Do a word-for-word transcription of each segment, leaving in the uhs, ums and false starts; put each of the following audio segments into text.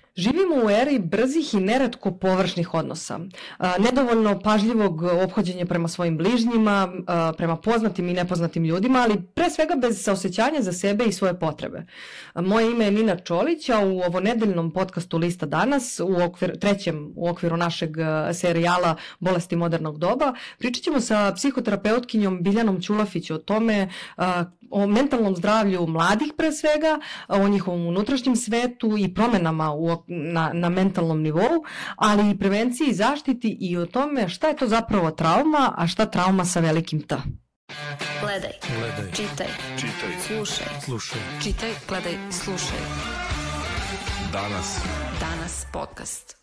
Živimo u eri brzih i neretko površnih odnosa. Nedovoljno pažljivog ophođenja prema svojim bližnjima, prema poznatim i nepoznatim ljudima, ali pre svega bez saosećanja za sebe i svoje potrebe. Moje ime je Nina Čolić, a u ovonedeljnom podcastu Lista danas, u okvir, trećem u okviru našeg serijala Bolesti modernog doba, pričat ćemo sa psihoterapeutkinjom Biljanom Ćulafić o tome, o mentalnom zdravlju mladih pre svega, o njihovom unutrašnjem svetu i promenama u, na, na mentalnom nivou, ali i prevenciji i zaštiti i o tome šta je to zapravo trauma, a šta trauma sa velikim T. Gledaj, gledaj, čitaj, čitaj, slušaj, slušaj, čitaj, gledaj, slušaj. Danas. Danas podcast.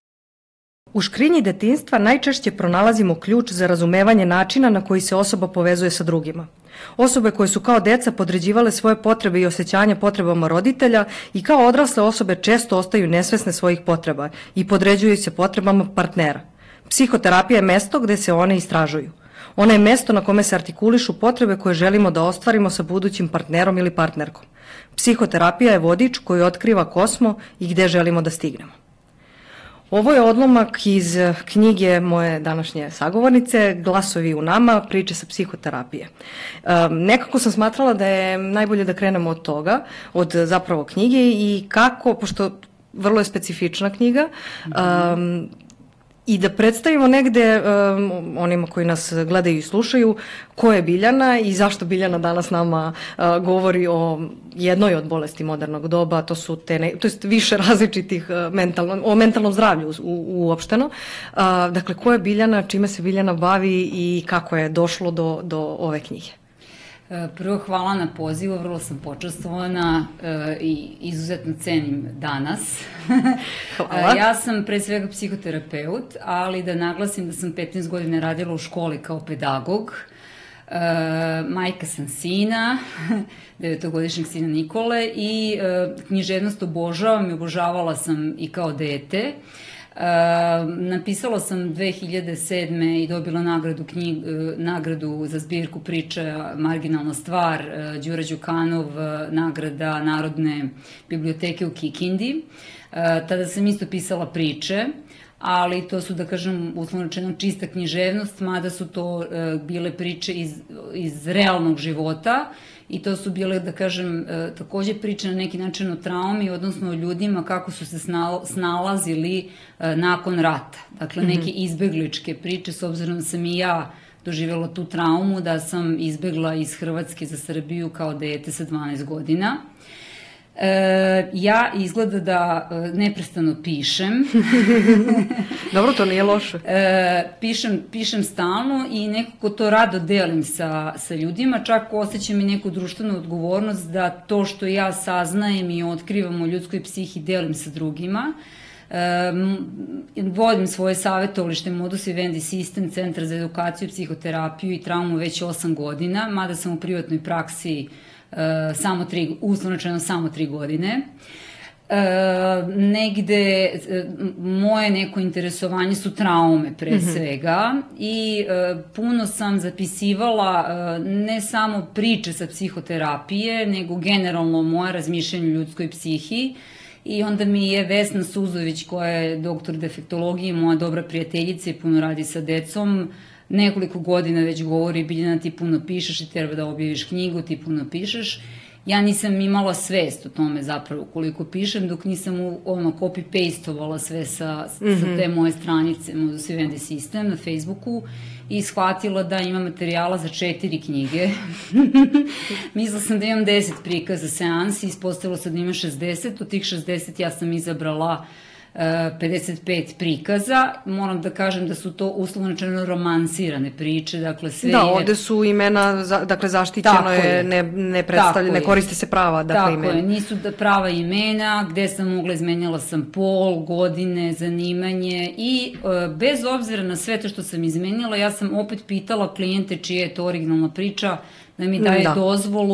U škrinji detinjstva najčešće pronalazimo ključ za razumevanje načina na koji se osoba povezuje sa drugima. Osobe koje su kao deca podređivale svoje potrebe i osjećanja potrebama roditelja i kao odrasle osobe često ostaju nesvesne svojih potreba i podređuju se potrebama partnera. Psihoterapija je mesto gde se one istražuju. Ona je mesto na kome se artikulišu potrebe koje želimo da ostvarimo sa budućim partnerom ili partnerkom. Psihoterapija je vodič koji otkriva ko smo i gde želimo da stignemo. Ovo je odlomak iz knjige moje današnje sagovornice Glasovi u nama, priče sa psihoterapije. Um, nekako sam smatrala da je najbolje da krenemo od toga, od zapravo knjige i kako, pošto vrlo je specifična knjiga, um, i da predstavimo negde um, onima koji nas gledaju i slušaju ko je Biljana i zašto Biljana danas nama uh, govori o jednoj od bolesti modernog doba, to su te ne, to jest više različitih uh, mentalno, o mentalnom zdravlju u, uopšteno. Uh, dakle, ko je Biljana, čime se Biljana bavi i kako je došlo do, do ove knjige? Prvo, hvala na pozivu, vrlo sam počastvovana e, i izuzetno cenim danas. Hvala. Ja sam pre svega psihoterapeut, ali da naglasim da sam petnaest godina radila u školi kao pedagog. E, majka sam sina, devetogodišnjeg sina Nikole i e, književnost obožavam i obožavala sam i kao dete. Uh, napisala sam dve hiljade sedme i dobila nagradu, knjig, nagradu za zbirku priča Marginalna stvar, uh, Đura Đukanov, uh, nagrada Narodne biblioteke u Kikindi. Uh, tada sam isto pisala priče, ali to su, da kažem, uslovno rečeno čista književnost, mada su to uh, bile priče iz, iz realnog života. I to su bile, da kažem, takođe priče na neki način o traumi, odnosno o ljudima kako su se snalazili nakon rata. Dakle, neke izbegličke priče, s obzirom da sam i ja doživjela tu traumu, da sam izbegla iz Hrvatske za Srbiju kao dete sa dvanaest godina. E, ja izgleda da neprestano pišem. Dobro, to nije loše. E, pišem, pišem stalno i nekako to rado delim sa, sa ljudima, čak osjećam i neku društvenu odgovornost da to što ja saznajem i otkrivam o ljudskoj psihi delim sa drugima. E, vodim svoje savjetovalište Modus Vivendi Sistem, Centar za edukaciju, psihoterapiju i traumu već osam godina, mada sam u privatnoj praksi Uh, samo tri, uslovno rečeno samo tri godine. Uh, negde uh, moje neko interesovanje su traume pre mm-hmm. svega i uh, puno sam zapisivala uh, ne samo priče sa psihoterapije, nego generalno moje razmišljanje o ljudskoj psihi. I onda mi je Vesna Suzović, koja je doktor defektologije, moja dobra prijateljica i puno radi sa decom, nekoliko godina već govori: Biljana, ti puno pišeš i treba da objaviš knjigu, ti puno pišeš. Ja nisam imala svest o tome zapravo koliko pišem, dok nisam ono copy-pastovala sve sa, mm-hmm. sa te moje stranice Modus Vivendi Sistem na Facebooku i shvatila da ima materijala za četiri knjige. Mislila sam da imam deset prikaza seansi, ispostavilo se da ima šezdeset, od tih šezdeset ja sam izabrala pedeset pet prikaza. Moram da kažem da su to uslovno rečeno romansirane priče, dakle sve da, je... Da, ovde su imena, dakle zaštićeno je, je, ne, ne predstavlja, ne koriste se prava, dakle tako imena. Tako je, nisu da prava imena, gde sam mogla, izmenjala sam pol, godine, zanimanje i e, bez obzira na sve to što sam izmenjala, ja sam opet pitala klijente čija je to originalna priča, da mi daje da. dozvolu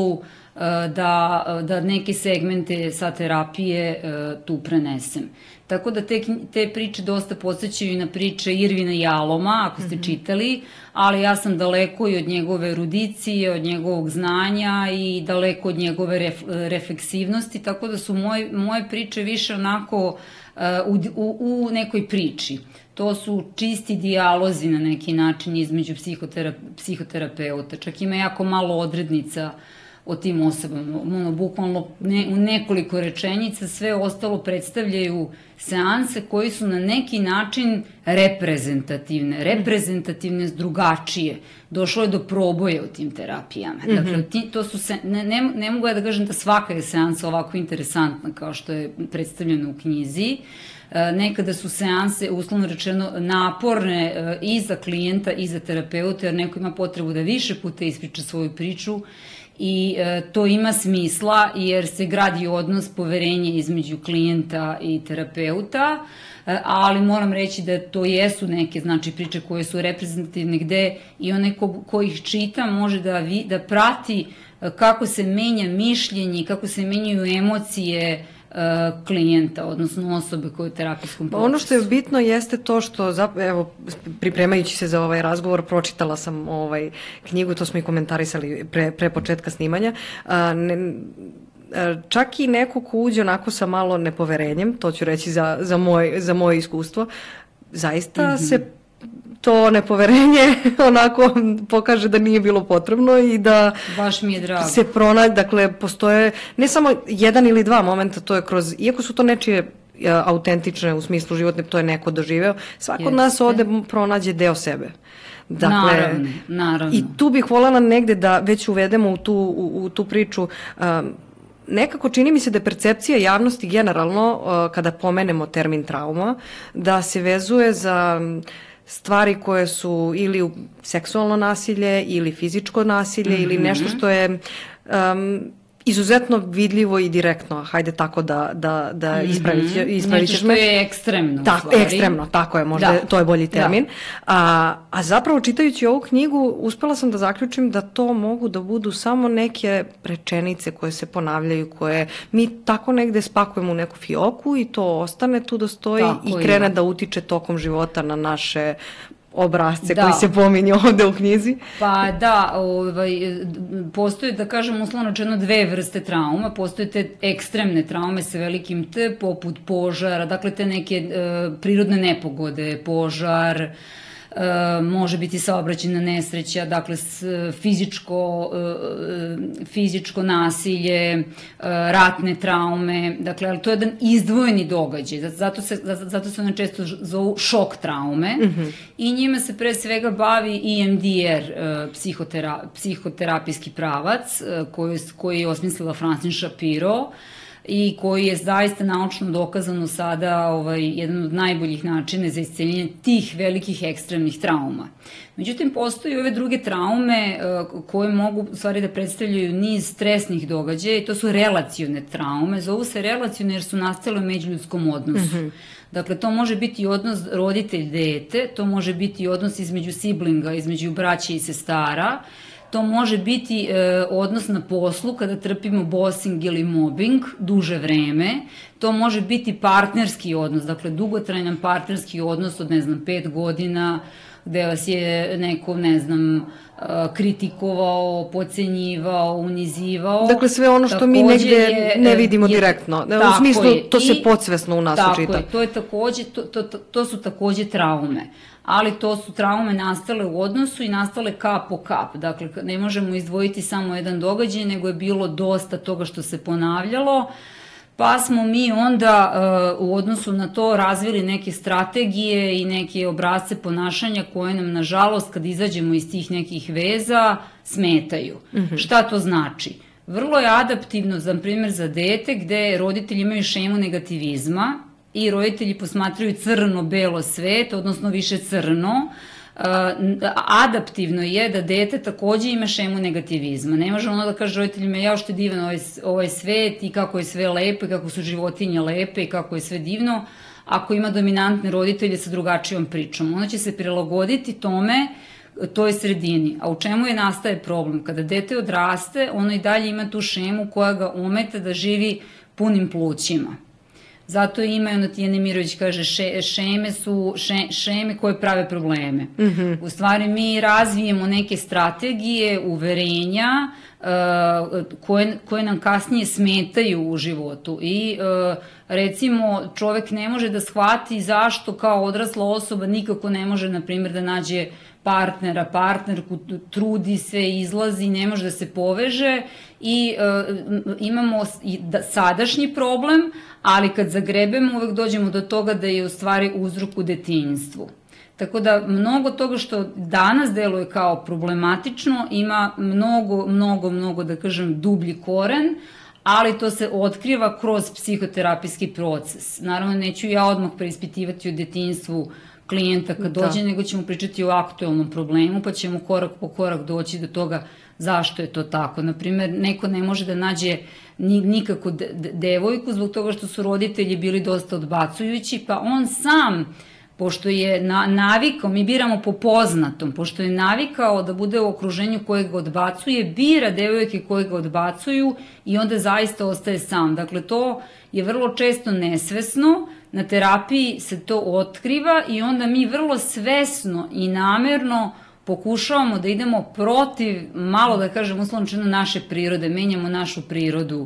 da, da neke segmente sa terapije tu prenesem. Tako da te, te priče dosta podsjećaju i na priče Irvina Jaloma, ako ste čitali, ali ja sam daleko i od njegove erudicije, od njegovog znanja i daleko od njegove ref, refleksivnosti, tako da su moje, moje priče više onako uh, u, u, u nekoj priči. To su čisti dijalozi na neki način između psihotera, psihoterapeuta. Čak ima jako malo odrednica o tim osobama. Ono, bukvalno ne, u nekoliko rečenica sve ostalo predstavljaju seanse koji su na neki način reprezentativne, reprezentativne drugačije. Došlo je do proboja u tim terapijama. Mm-hmm. Dakle, ti, to su se, ne, ne, ne mogu ja da kažem da svaka je seansa ovako interesantna kao što je predstavljeno u knjizi. Nekada su seanse, uslovno rečeno, naporne i za klijenta i za terapeuta, jer neko ima potrebu da više puta ispriča svoju priču i e, to ima smisla jer se gradi odnos poverenja između klijenta i terapeuta, e, ali moram reći da to jesu neke znači, priče koje su reprezentativne gde i onaj ko, ko ih čita može da, vi, da prati kako se menja mišljenje, kako se menjaju emocije klijenta, odnosno osobe koje je u terapijskom procesu. Ono što je bitno jeste to što, evo, pripremajući se za ovaj razgovor, pročitala sam ovaj knjigu, to smo i komentarisali pre, pre početka snimanja. A, ne, čak i neko ko uđe onako sa malo nepoverenjem, to ću reći za, za, moj, za moje iskustvo, zaista mm-hmm. se to nepoverenje onako pokaže da nije bilo potrebno i da baš mi je drago. Se pronađe, dakle postoje ne samo jedan ili dva momenta, to je kroz, iako su to nečije autentične u smislu životne, to je neko doživeo, svako od nas ode pronađe deo sebe. Dakle, naravno, naravno. I tu bih voljela negde da već uvedemo u tu, u, u tu priču. Um, nekako čini mi se da je percepcija javnosti generalno, uh, kada pomenemo termin trauma, da se vezuje za stvari koje su ili seksualno nasilje ili fizičko nasilje mm-hmm. ili nešto što je um, izuzetno vidljivo i direktno, hajde tako da, da, da mm-hmm. ispravit, ispravit ćeš me. Nešto što je ekstremno. Tako, ekstremno, tako je, možda da. To je bolji termin. Da. A, a zapravo čitajući ovu knjigu uspela sam da zaključim da to mogu da budu samo neke rečenice koje se ponavljaju, koje mi tako negde spakujemo u neku fioku i to ostane tu da stoji tako i krene je. Da utiče tokom života na naše obrazce da. Koji se pominju ovde u knjizi. Pa da, ovaj, postoje, da kažem, uslovno rečeno dve vrste trauma. Postoje te ekstremne traume sa velikim T, poput požara, dakle te neke e, prirodne nepogode, požar, e, može biti saobraćajna nesreća, dakle s, fizičko, e, fizičko nasilje, e, ratne traume, dakle, ali to je jedan izdvojeni događaj, zato se, zato se one često zovu šok traume mm-hmm. i njima se pre svega bavi E M D R, e, psihotera, psihoterapijski pravac, e, koji, koji je osmislila Francine Shapiro, i koji je zaista naučno dokazano sada ovaj, jedan od najboljih načina za isceljenje tih velikih ekstremnih trauma. Međutim, postoji ove druge traume uh, koje mogu u stvari da predstavljaju niz stresnih događaja i to su relacione traume. Zovu se relacione jer su nastale u međuljudskom odnosu. Mm-hmm. Dakle, to može biti odnos roditelj-dete, to može biti odnos između siblinga, između braće i sestara, to može biti e, odnos na poslu kada trpimo bossing ili mobbing duže vreme. To može biti partnerski odnos, dakle dugotrajan partnerski odnos od, ne znam, pet godina, gde vas je neko, ne znam, kritikovao, podcenjivao, unizivao. Dakle, sve ono što takođe mi negde je, ne vidimo je, direktno. U smislu, je. To se podsvesno u nas učita. Tako je, to, je takođe, to, to, to, to su takođe traume. Ali to su traume nastale u odnosu i nastale kap po kap. Dakle, ne možemo izdvojiti samo jedan događaj, nego je bilo dosta toga što se ponavljalo. Pa smo mi onda uh, u odnosu na to razvili neke strategije i neke obrazce ponašanja koje nam, nažalost, kad izađemo iz tih nekih veza, smetaju. Mm-hmm. Šta to znači? Vrlo je adaptivno, za primjer, za dete gde roditelji imaju šemu negativizma i roditelji posmatraju crno-belo svet, odnosno više crno. Uh, adaptivno je da dete takođe ima šemu negativizma. Ne može ono da kaže roditeljima ja što je divan ovaj, ovaj svet i kako je sve lepo i kako su životinje lepe i kako je sve divno, ako ima dominantne roditelje sa drugačijom pričom. Ono će se prilagoditi tome toj sredini. A u čemu je nastaje problem? Kada dete odraste, ono i dalje ima tu šemu koja ga ometa da živi punim plućima. Zato ima, ono Tijana Mirović kaže, še, šeme su še, šeme koje prave probleme. Mm-hmm. U stvari mi razvijemo neke strategije, uverenja uh, koje, koje nam kasnije smetaju u životu i uh, recimo čovek ne može da shvati zašto kao odrasla osoba nikako ne može, na primjer, da nađe partnera, partnerku, trudi se, izlazi, ne može da se poveže i uh, imamo i da, sadašnji problem, ali kad zagrebemo uvek dođemo do toga da je u stvari uzrok u detinjstvu. Tako da mnogo toga što danas deluje kao problematično ima mnogo, mnogo, mnogo, da kažem, dublji koren, ali to se otkriva kroz psihoterapijski proces. Naravno, neću ja odmah preispitivati o detinjstvu klijenta kad dođe, da. Nego ćemo pričati o aktuelnom problemu, pa ćemo korak po korak doći do toga zašto je to tako. Naprimer, neko ne može da nađe nikako devojku zbog toga što su roditelji bili dosta odbacujući, pa on sam, pošto je na, navikao, mi biramo po poznatom, pošto je navikao da bude u okruženju koje ga odbacuje, bira devojke koje ga odbacuju i onda zaista ostaje sam. Dakle, to je vrlo često nesvesno, na terapiji se to otkriva i onda mi vrlo svesno i namerno pokušavamo da idemo protiv, malo da kažem uslovno naše prirode, menjamo našu prirodu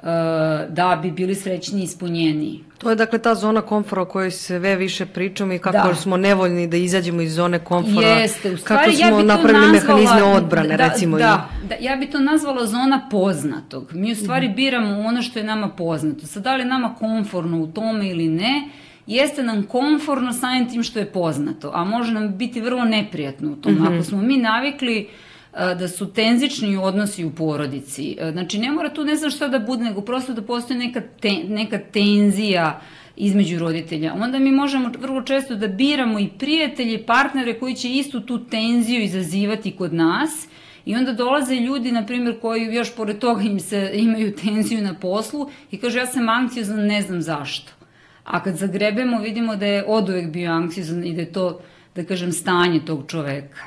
da bi bili srećni i ispunjeniji. To je dakle ta zona komfora o kojoj sve više pričamo i kako da. Smo nevoljni da izađemo iz zone komfora. Jeste, u stvari, kako smo ja napravili nazvala, mehanizme odbrane, da, recimo. Da, da, ja bi to nazvala zona poznatog. Mi u stvari biramo ono što je nama poznato. Sad, da li je nama komforno u tome ili ne, jeste nam komforno samim tim što je poznato, a može nam biti vrlo neprijatno u tom. Mm-hmm. Ako smo mi navikli da su tenzični odnosi u porodici. Znači, ne mora tu ne znam šta da bude, nego prosto da postoji neka, te, neka tenzija između roditelja. Onda mi možemo vrlo često da biramo i prijatelje, partnere koji će istu tu tenziju izazivati kod nas i onda dolaze ljudi, na primjer, koji još pored toga im se, imaju tenziju na poslu i kažu ja sam anksiozan, ne znam zašto. A kad zagrebemo vidimo da je oduvek bio anksiozan i da je to, da kažem, stanje tog čoveka.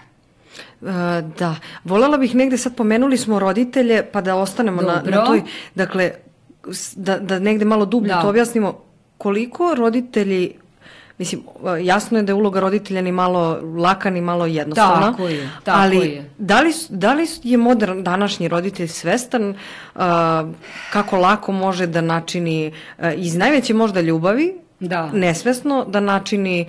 Da, voljela bih negde, sad pomenuli smo roditelje, pa da ostanemo na, na toj, dakle, da, da negde malo dublje da. To objasnimo, koliko roditelji, mislim, jasno je da je uloga roditelja ni malo laka, ni malo jednostavna, tako je, tako ali je. Da li, da li je modern, današnji roditelj svestan uh, kako lako može da načini uh, iz najveće možda ljubavi, da. Nesvesno, da načini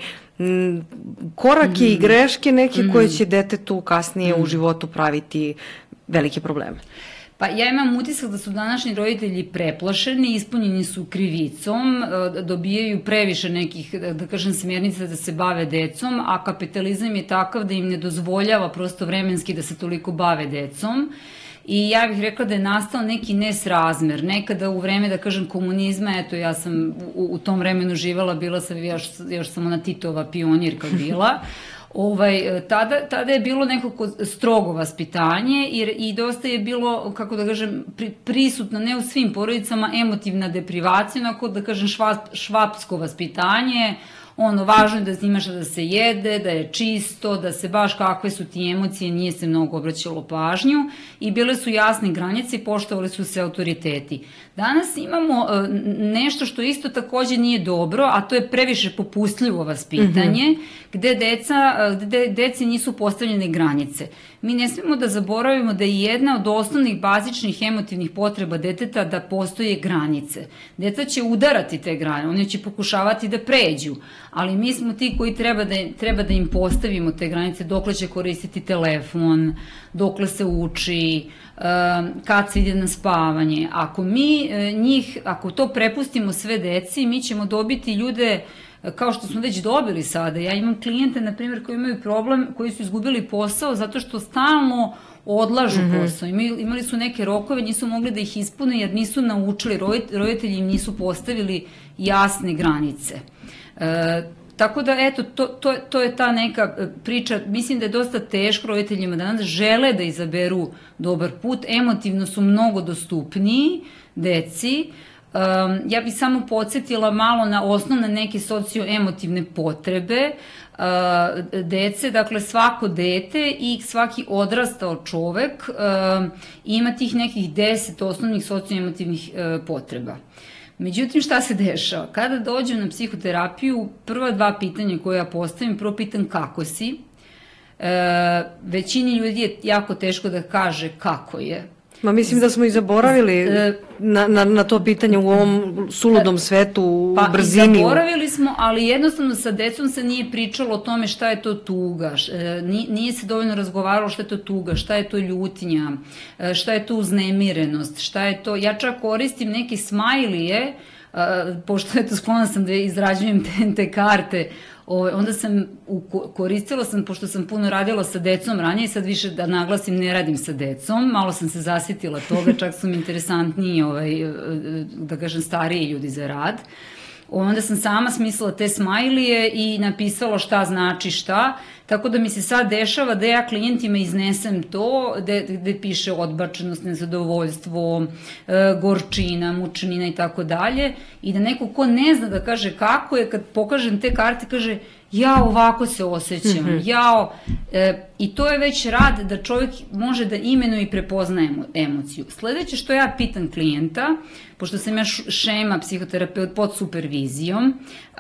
korake mm. i greške neke mm. koje će detetu kasnije mm. u životu praviti velike probleme. Pa ja imam utisak da su današnji roditelji preplašeni, ispunjeni su krivicom, dobijaju previše nekih, da kažem, smjernica da se bave decom, a kapitalizam je takav da im ne dozvoljava prosto vremenski da se toliko bave decom. I ja bih rekla da je nastao neki nesrazmer. Nekada u vreme, da kažem, komunizma, eto, ja sam u, u tom vremenu živala, bila sam, još, još sam ona Titova pionirka bila, ovaj, tada, tada je bilo nekako strogo vaspitanje i, i dosta je bilo, kako da kažem, pri, prisutno, ne u svim porodicama, emotivna deprivacija, onako da kažem švap, švapsko vaspitanje, ono, važno je da imaš da se jede, da je čisto, da se baš kakve su ti emocije, nije se mnogo obraćalo pažnju i bile su jasne granice i poštovali su se autoriteti. Danas imamo nešto što isto takođe nije dobro, a to je previše popustljivo vaspitanje, mm-hmm. gde, deca, gde deci nisu postavljene granice. Mi ne smemo da zaboravimo da je jedna od osnovnih bazičnih emotivnih potreba deteta da postoje granice. Deca će udarati te granice, oni će pokušavati da pređu, ali mi smo ti koji treba da, treba da im postavimo te granice, dokle će koristiti telefon, dokle se uči, kad se ide na spavanje. Ako mi njih, ako to prepustimo sve deci, mi ćemo dobiti ljude kao što smo već dobili sada. Ja imam klijente, na primjer, koji imaju problem, koji su izgubili posao zato što stalno odlažu mm-hmm. posao. Imali, imali su neke rokove, nisu mogli da ih ispune jer nisu naučili, roditelji im nisu postavili jasne granice. E, tako da, eto, to, to, to je ta neka priča. Mislim da je dosta teško roditeljima danas, žele da izaberu dobar put, emotivno su mnogo dostupniji deci, ja bih samo podsjetila malo na osnovne neke socioemotivne potrebe dece, dakle svako dete i svaki odrastao čovek ima tih nekih deset osnovnih socioemotivnih potreba. Međutim, šta se dešava? Kada dođem na psihoterapiju, prva dva pitanja koje ja postavim, prvo pitam kako si. Većini ljudi je jako teško da kaže kako je. Ma mislim da smo i zaboravili na, na, na to pitanje u ovom suludom svetu, u pa, brzini. Pa zaboravili smo, ali jednostavno sa decom se nije pričalo o tome šta je to tuga, nije se dovoljno razgovaralo šta je to tuga, šta je to ljutnja, šta je to uznemirenost, šta je to, ja čak koristim neke smajlije, pošto eto sklona sam da izrađujem te, te karte, onda sam, koristila sam, pošto sam puno radila sa decom ranije, sad više da naglasim ne radim sa decom, malo sam se zasitila toga, čak su mi interesantniji, ovaj, da kažem, stariji ljudi za rad. Onda sam sama smislila te smajlije i napisala šta znači šta, tako da mi se sad dešava da ja klijentima iznesem to, gde piše odbačenost, nezadovoljstvo, gorčina, mučnina i tako dalje, i da neko ko ne zna da kaže kako je, kad pokažem te karte, kaže ja ovako se osjećam, mm-hmm. jao, e, i to je već rad da čovjek može da imenuje i prepozna emociju. Sledeće što ja pitam klijenta, pošto sam ja šema psihoterapeut pod supervizijom,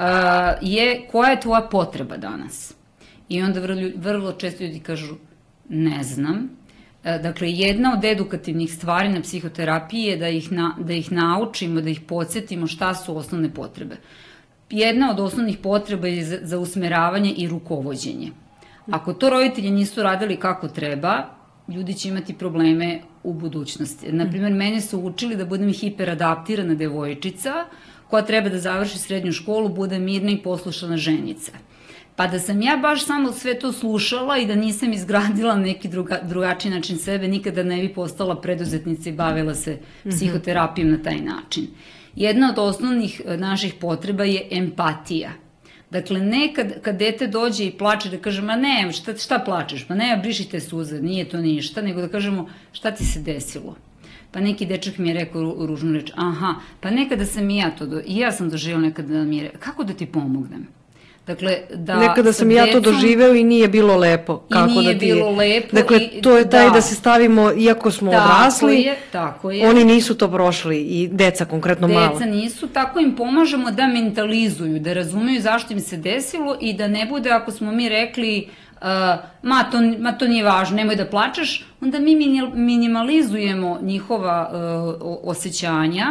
a, je koja je tvoja potreba danas? I onda vrlo, vrlo često ljudi kažu ne znam. E, dakle, jedna od edukativnih stvari na psihoterapiji je da ih, na, da ih naučimo, da ih podsjetimo šta su osnovne potrebe. Jedna od osnovnih potreba je za, za usmeravanje i rukovođenje. Ako to roditelji nisu radili kako treba, ljudi će imati probleme u budućnosti. Naprimer, mene su učili da budem hiperadaptirana devojčica koja treba da završi srednju školu, bude mirna i poslušana ženica. Pa da sam ja baš samo sve to slušala i da nisam izgradila neki druga, drugačiji način sebe, nikada ne bi postala preduzetnica i bavila se psihoterapijom na taj način. Jedna od osnovnih naših potreba je empatija. Dakle, ne kad, kad dete dođe i plače da kaže, ma ne, šta, šta plačeš? Ma ne, brišite suze, nije to ništa, nego da kažemo šta ti se desilo. Pa neki dečak mi je rekao ružnu reč, aha, pa nekada sam i ja to, do, i ja sam doživjela nekada da mi je rekao, kako da ti pomognem? Dakle, da nekada sam decom, ja to doživeo i nije bilo lepo. Kako I nije da ti, bilo lepo. Dakle, to je taj da, da se stavimo, iako smo tako odrasli, je, tako je. Oni nisu to prošli i deca konkretno deca malo. Deca nisu, tako im pomažemo da mentalizuju, da razumeju zašto im se desilo i da ne bude, ako smo mi rekli, uh, ma, to, ma to nije važno, nemoj da plačeš, onda mi minimalizujemo njihova uh, osjećanja,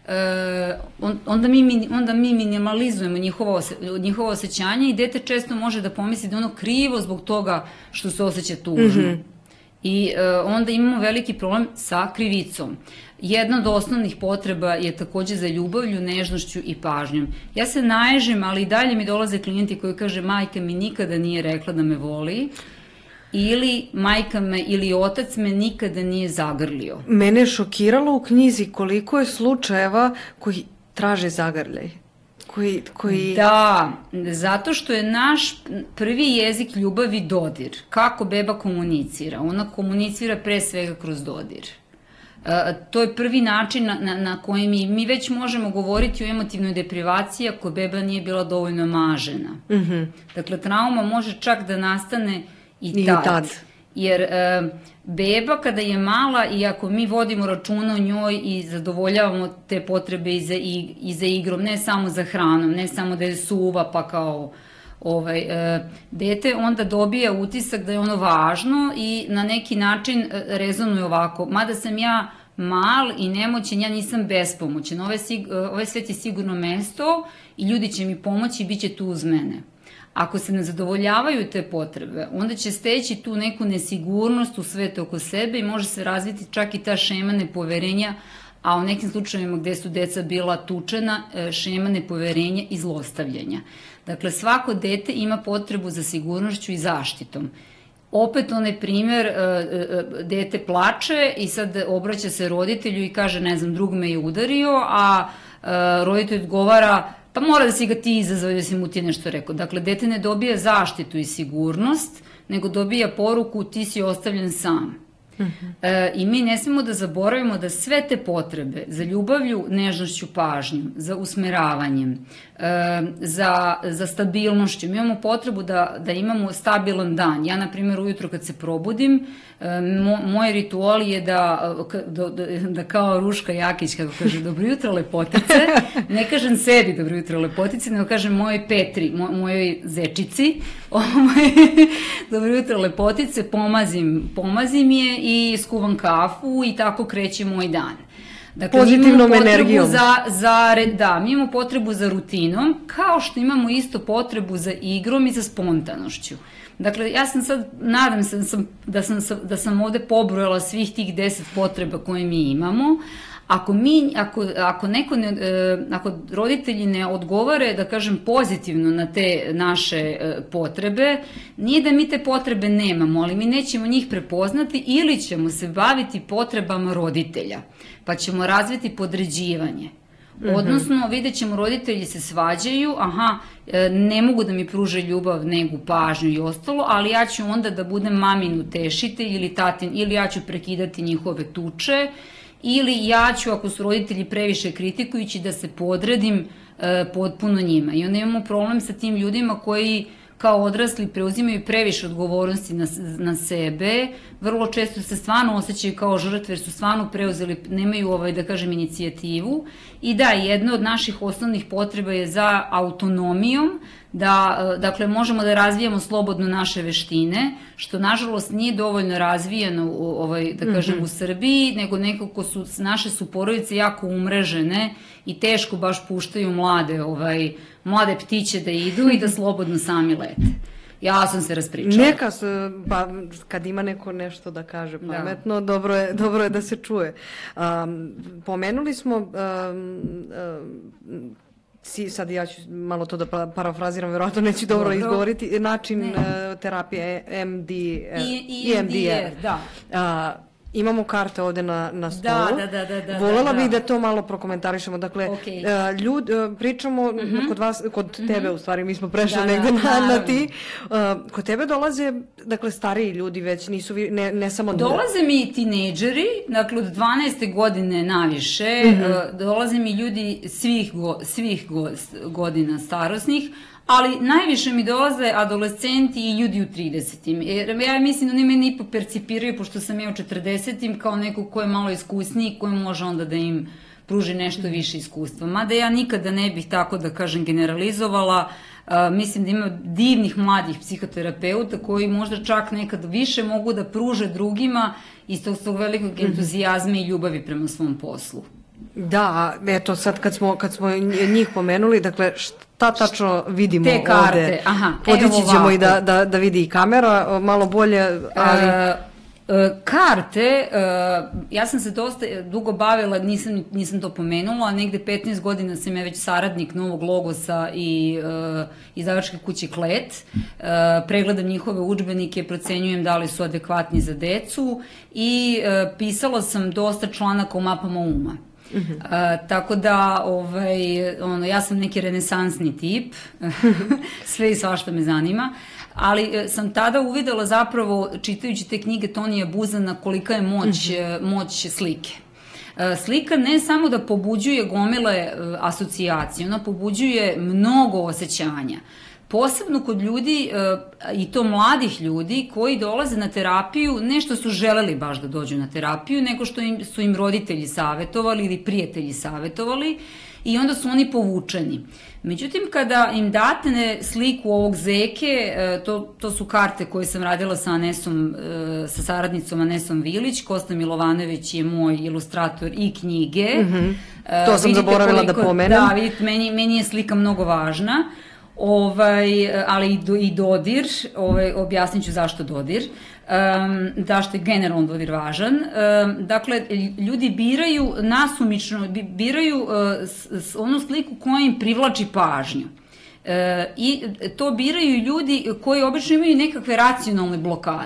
Uh, onda, mi, onda mi minimalizujemo njihovo, njihovo osjećanje i dete često može da pomisli da je ono krivo zbog toga što se osjeća tužno. Mm-hmm. I uh, onda imamo veliki problem sa krivicom. Jedna od osnovnih potreba je takođe za ljubavlju, nežnošću i pažnjom. Ja se naježim, ali i dalje mi dolaze klijenti koji kaže majka mi nikada nije rekla da me voli, ili majka me ili otac me nikada nije zagrlio. Mene je šokiralo u knjizi koliko je slučajeva koji traže zagrljaj. Koji, koji... Da, zato što je naš prvi jezik ljubavi dodir. Kako beba komunicira? Ona komunicira pre svega kroz dodir. Uh, to je prvi način na, na, na koji mi, mi već možemo govoriti o emotivnoj deprivaciji ako beba nije bila dovoljno mažena. Mm-hmm. Dakle, trauma može čak da nastane I tad. I tad. Jer e, beba kada je mala i ako mi vodimo računa o njoj i zadovoljavamo te potrebe i za, i, i za igrom, ne samo za hranom, ne samo da je suva pa kao ovaj, e, dete, onda dobija utisak da je ono važno i na neki način e, rezonuje ovako. Mada sam ja mal i nemoćen, ja nisam bespomoćen. Ovaj, ovaj svet je sigurno mesto i ljudi će mi pomoći i bit će tu uz mene. Ako se ne zadovoljavaju te potrebe, onda će steći tu neku nesigurnost u svetu oko sebe i može se razviti čak i ta šema nepoverenja, a u nekim slučajevima gde su deca bila tučena, šema nepoverenja i zlostavljanja. Dakle, svako dete ima potrebu za sigurnošću i zaštitom. Opet onaj primer, dete plače i sad obraća se roditelju i kaže, ne znam, drug me je udario, a roditelj odgovara, pa mora da si ga ti izazvao da si mu ti nešto rekao. Dakle, dete ne dobija zaštitu i sigurnost, nego dobija poruku ti si ostavljen sam. Uh-huh. E, I mi ne smemo da zaboravimo da sve te potrebe za ljubavlju, nežnošću, pažnjom, za usmeravanjem, e, za, za stabilnošću, mi imamo potrebu da, da imamo stabilan dan. Ja, na primjer, ujutro kad se probudim, e, mo, moj ritual je da, da, da, da kao Ruška Jakić, kako kaže, dobro jutro lepotice, ne kažem sebi dobro jutro lepotice, nego kažem mojoj Petri, moj, mojoj zečici, dobro jutro lepotice, pomazim, pomazim je i skuvam kafu i tako kreće moj dan. Dakle, pozitivnom energijom. Za, za, da, mi imamo potrebu za rutinom, kao što imamo isto potrebu za igrom i za spontanošću. Dakle, ja sam sad, nadam se da sam, da sam, da sam ovde pobrojala svih tih deset potreba koje mi imamo. Ako, mi, ako, ako, neko ne, ako roditelji ne odgovore, da kažem, pozitivno na te naše potrebe, nije da mi te potrebe nemamo, ali mi nećemo njih prepoznati ili ćemo se baviti potrebama roditelja, pa ćemo razviti podređivanje. Odnosno, vidjet ćemo, roditelji se svađaju, aha, ne mogu da mi pruže ljubav, negu, pažnju i ostalo, ali ja ću onda da budem mamin utešitelj ili tatin, ili ja ću prekidati njihove tuče, ili ja ću, ako su roditelji previše kritikujući, da se podredim e, potpuno njima. I onda imamo problem sa tim ljudima koji kao odrasli preuzimaju previše odgovornosti na, na sebe, vrlo često se stvarno osjećaju kao žrtve jer su stvarno preuzeli, nemaju ovaj, da kažem, inicijativu. I da, jedna od naših osnovnih potreba je za autonomijom, da, dakle, možemo da razvijamo slobodno naše veštine, što nažalost nije dovoljno razvijeno ovaj, da kažem, mm-hmm. u Srbiji, nego nekako su naše su porodice jako umrežene i teško baš puštaju mlade, ovaj, mlade ptiće da idu i da slobodno sami lete. Ja sam se raspričala. Neka, pa kad ima neko nešto da kaže pametno, da. Dobro, je, dobro je da se čuje. Um, pomenuli smo um, um, si, sad ja ću malo to da parafraziram, verovatno neću dobro, dobro. izgovoriti, način uh, terapije M D, uh, I, E M D R, da. Uh, imamo karte ovde na, na stolu. Da, da, da, da. Volela da, bih da to malo prokomentarišemo. Dakle, okay. uh, ljud, uh, pričamo uh-huh. kod vas, kod uh-huh. tebe u stvari, mi smo prešli da, negde da, na, na ti. Uh, kod tebe dolaze, dakle, stariji ljudi već, nisu, ne, ne samo... Dolaze da... mi tinejdžeri, dakle, od dvanaeste godine naviše, uh-huh. uh, dolaze mi ljudi svih, go, svih go, godina starosnih, ali najviše mi dolaze adolescenti i ljudi u tridesetim. Jer ja mislim da oni meni ipak percipiraju, pošto sam ja u četrdesetim, kao neko ko je malo iskusniji, koji može onda da im pruži nešto više iskustva. Mada ja nikada ne bih tako, da kažem, generalizovala. Uh, mislim da ima divnih mladih psihoterapeuta koji možda čak nekad više mogu da pruže drugima iz tog svog velikog entuzijazma i ljubavi prema svom poslu. Da, eto sad kad smo, kad smo njih pomenuli, dakle šta tačno vidimo te karte, ovde? Aha, podići ćemo i da, da, da vidi i kamera, malo bolje, ali... E, karte, ja sam se dosta dugo bavila, nisam, nisam to pomenula, a negde petnaest godina sam ja već saradnik Novog Logosa i izdavačke kuće Klet. Pregledam njihove udžbenike, procenjujem da li su adekvatni za decu i pisala sam dosta članaka o mapama uma. Uh-huh. Uh, tako da ovaj, ono, ja sam neki renesansni tip sve i svašta me zanima, ali sam tada uvidela zapravo, čitajući te knjige Tonija Buzana, kolika je moć, uh-huh. moć slike. Uh, slika ne samo da pobuđuje gomile uh, asocijacije, ona pobuđuje mnogo osjećanja. Posebno kod ljudi, i to mladih ljudi, koji dolaze na terapiju, ne što su želeli baš da dođu na terapiju, nego što im, su im roditelji savetovali ili prijatelji savetovali i onda su oni povučeni. Međutim, kada im date sliku ovog zeke, to, to su karte koje sam radila sa Anesom, sa saradnicom Anesom Vilić, Kosta Milovanović je moj ilustrator i knjige. Mm-hmm. To sam zaboravila koliko, da pomenem. Da, vidite, meni, meni je slika mnogo važna. Ovaj, ali i, do, i dodir, ovaj, objasnit ću zašto dodir, um, zašto je generalno dodir važan. Um, dakle, ljudi biraju nasumično, biraju uh, s, s, onu sliku koja im privlači pažnju. Uh, I to biraju ljudi koji obično imaju nekakve racionalne blokade.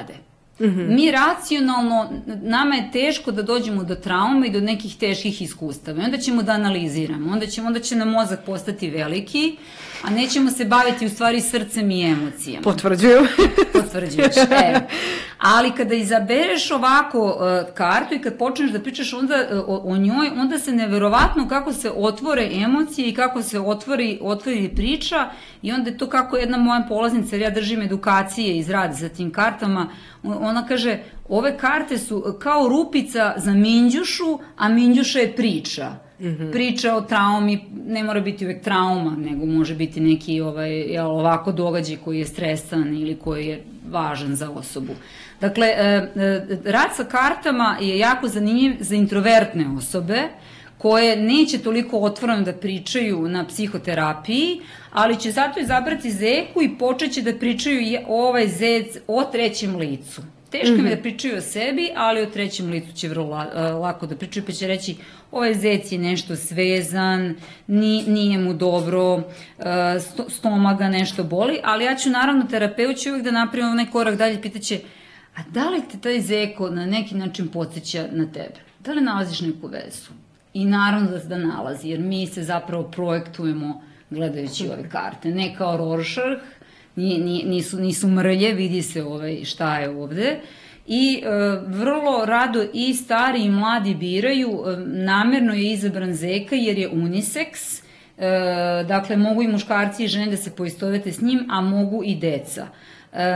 Mm-hmm. Mi racionalno, nama je teško da dođemo do traume i do nekih teških iskustava. I onda ćemo da analiziramo, onda, ćemo, onda će nam mozak postati veliki, a nećemo se baviti u stvari srcem i emocijama. Potvrđujem. Potvrđuješ, e. Ali kada izabereš ovako uh, kartu i kad počneš da pričaš onda, uh, o, o njoj, onda se neverovatno kako se otvore emocije i kako se otvori, otvori priča i onda je to kako jedna moja polaznica, jer ja držim edukacije iz rada sa tim kartama, ona kaže, ove karte su kao rupica za Minđušu, a Minđuša je priča. Mm-hmm. Priča o traumi, ne mora biti uvek trauma, nego može biti neki ovaj, jel, ovako događaj koji je stresan ili koji je važan za osobu. Dakle, e, e, rad sa kartama je jako zanimljiv za introvertne osobe, koje neće toliko otvoreno da pričaju na psihoterapiji, ali će zato izabrati zeku i počeće da pričaju ovaj zec o trećem licu. Teško mm-hmm. mi da pričaju o sebi, ali o trećem licu će vrlo lako da pričaju, pa će reći ovaj zec je nešto svezan, ni, nije mu dobro, sto, stomaga nešto boli, ali ja ću naravno terapeut ću uvijek da napravim onaj korak dalje, pitaće, a da li te taj zeko na neki način podsjeća na tebe? Da li nalaziš neku vezu? I naravno da se da nalazi, jer mi se zapravo projektujemo gledajući ove karte, ne kao Rorschach, nisu, nisu mrlje, vidi se ovaj, šta je ovde. I e, vrlo rado i stari i mladi biraju, e, namerno je izabran zeka jer je unisex, e, dakle mogu i muškarci i žene da se poistovete s njim, a mogu i deca. E,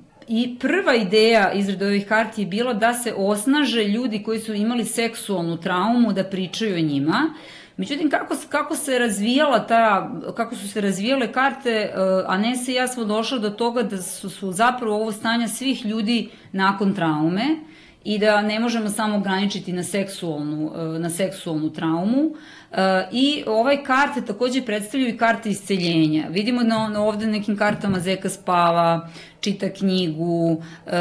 I prva ideja izrade ovih karti je bila da se osnaže ljudi koji su imali seksualnu traumu, da pričaju o njima. Međutim, kako, kako se razvijala ta, kako su se razvijale karte, Anesa i ja smo došli do toga da su, su zapravo ovo stanja svih ljudi nakon traume i da ne možemo samo ograničiti na seksualnu, na seksualnu traumu. I ovaj karte takođe predstavljaju i karte isceljenja. Vidimo na, na ovde nekim kartama zeka spava, čita knjigu,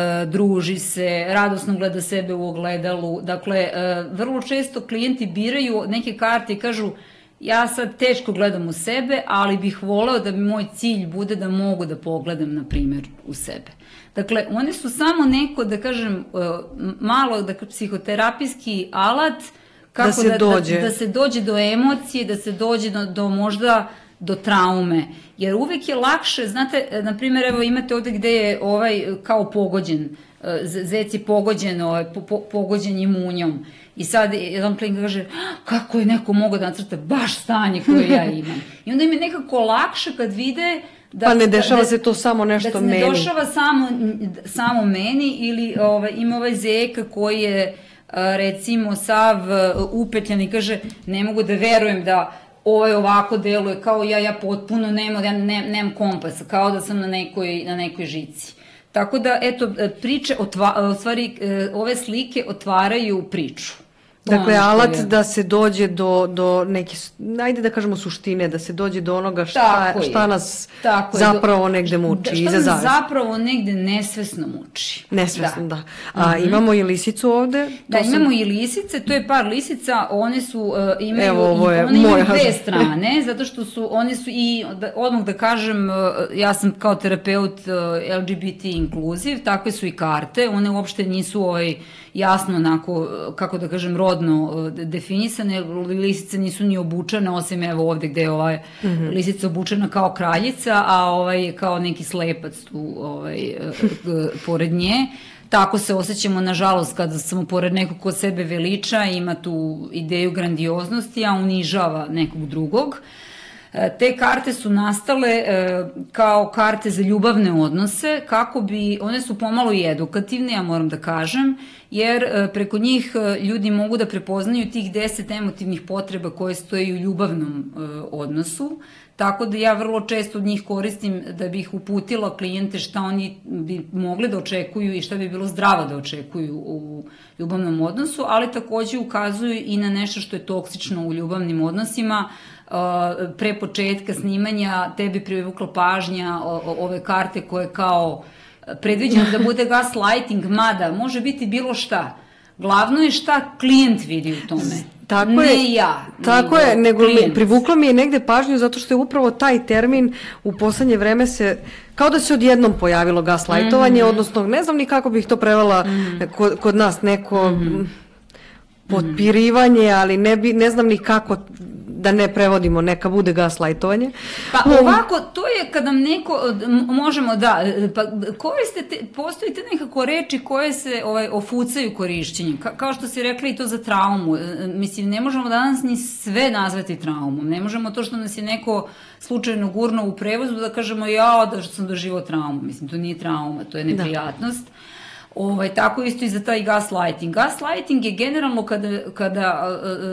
druži se, radosno gleda sebe u ogledalu. Dakle, vrlo često klijenti biraju neke karte i kažu ja sad teško gledam u sebe, ali bih voleo da mi moj cilj bude da mogu da pogledam, na primjer, u sebe. Dakle, one su samo neko, da kažem, malo dakle, psihoterapijski alat kako da se, da, dođe. Da, da se dođe do emocije, da se dođe do, do možda do traume. Jer uvek je lakše, znate, na primjer, evo imate ovde gde je ovaj kao pogođen, zec je pogođen, ovaj, po, po, pogođen imunjom. I sad jedan klijent kaže, kako je neko mogao da nacrta baš stanje koje ja imam. I onda im je nekako lakše kad vide da, pa ne dešava da, se to samo nešto meni. Da se ne dešava samo, samo meni ili ovaj, ima ovaj zeka koji je recimo sav upetljan i kaže ne mogu da verujem da ovaj ovako deluje kao ja, ja potpuno nemam, ja ne, nemam kompasa, kao da sam na nekoj, na nekoj žici. Tako da, eto, priče, otva, u stvari, ove slike otvaraju priču. Dakle, alat da se dođe do, do neke, ajde da kažemo suštine, da se dođe do onoga šta, šta nas tako zapravo je, do, negde muči. Šta iza nas zapravo negde nesvesno muči. Nesvesno, da. da. A mm-hmm. imamo i lisicu ovde? Da, sam... imamo i lisice, to je par lisica, one su, uh, imaju, Evo, ovo je one imaju dve strane, zato što su, one su i, da, odmah da kažem, uh, ja sam kao terapeut uh, L G B T inkluziv, takve su i karte, one uopšte nisu ovaj, jasno onako, kako da kažem, rodno definisane, lisice nisu ni obučene, osim evo ovde gde je ovaj mm-hmm. lisica obučena kao kraljica, a ovaj je kao neki slepac tu ovaj, pored nje. Tako se osjećamo, nažalost, kada smo pored nekog ko sebe veliča, ima tu ideju grandioznosti, a unižava nekog drugog. Te karte su nastale e, kao karte za ljubavne odnose, kako bi, one su pomalo i edukativne, ja moram da kažem, jer e, preko njih e, ljudi mogu da prepoznaju tih deset emotivnih potreba koje stoje u ljubavnom e, odnosu, tako da ja vrlo često od njih koristim da bih uputila klijente šta oni bi mogli da očekuju i šta bi bilo zdravo da očekuju u ljubavnom odnosu, ali takođe ukazuju i na nešto što je toksično u ljubavnim odnosima. Pre početka snimanja tebi privukla pažnja ove karte koje kao predviđeno da bude gaslighting, mada može biti bilo šta. Glavno je šta klijent vidi u tome. Tako ne je, ja. Tako nego je, nego mi, privuklo mi je negde pažnju zato što je upravo taj termin u poslednje vreme se, kao da se odjednom pojavilo gaslajtovanje, mm-hmm. odnosno ne znam ni kako bih to prevela mm-hmm. kod, kod nas, neko mm-hmm. potpirivanje, ali ne, bi, ne znam ni kako da ne prevodimo, neka bude gaslajtovanje. Pa ovako, to je kada nam neko, možemo da, pa koristite, postoji te nekako reči koje se ovaj, ofucaju korišćenjem, Ka, kao što si rekla i to za traumu. Mislim, ne možemo danas ni sve nazvati traumom, ne možemo to što nas je neko slučajno gurno u prevozu da kažemo ja da sam doživao traumu, mislim, to nije trauma, to je neprijatnost. Da. Ovaj, tako isto i za taj gaslighting. Gaslighting je generalno kada, kada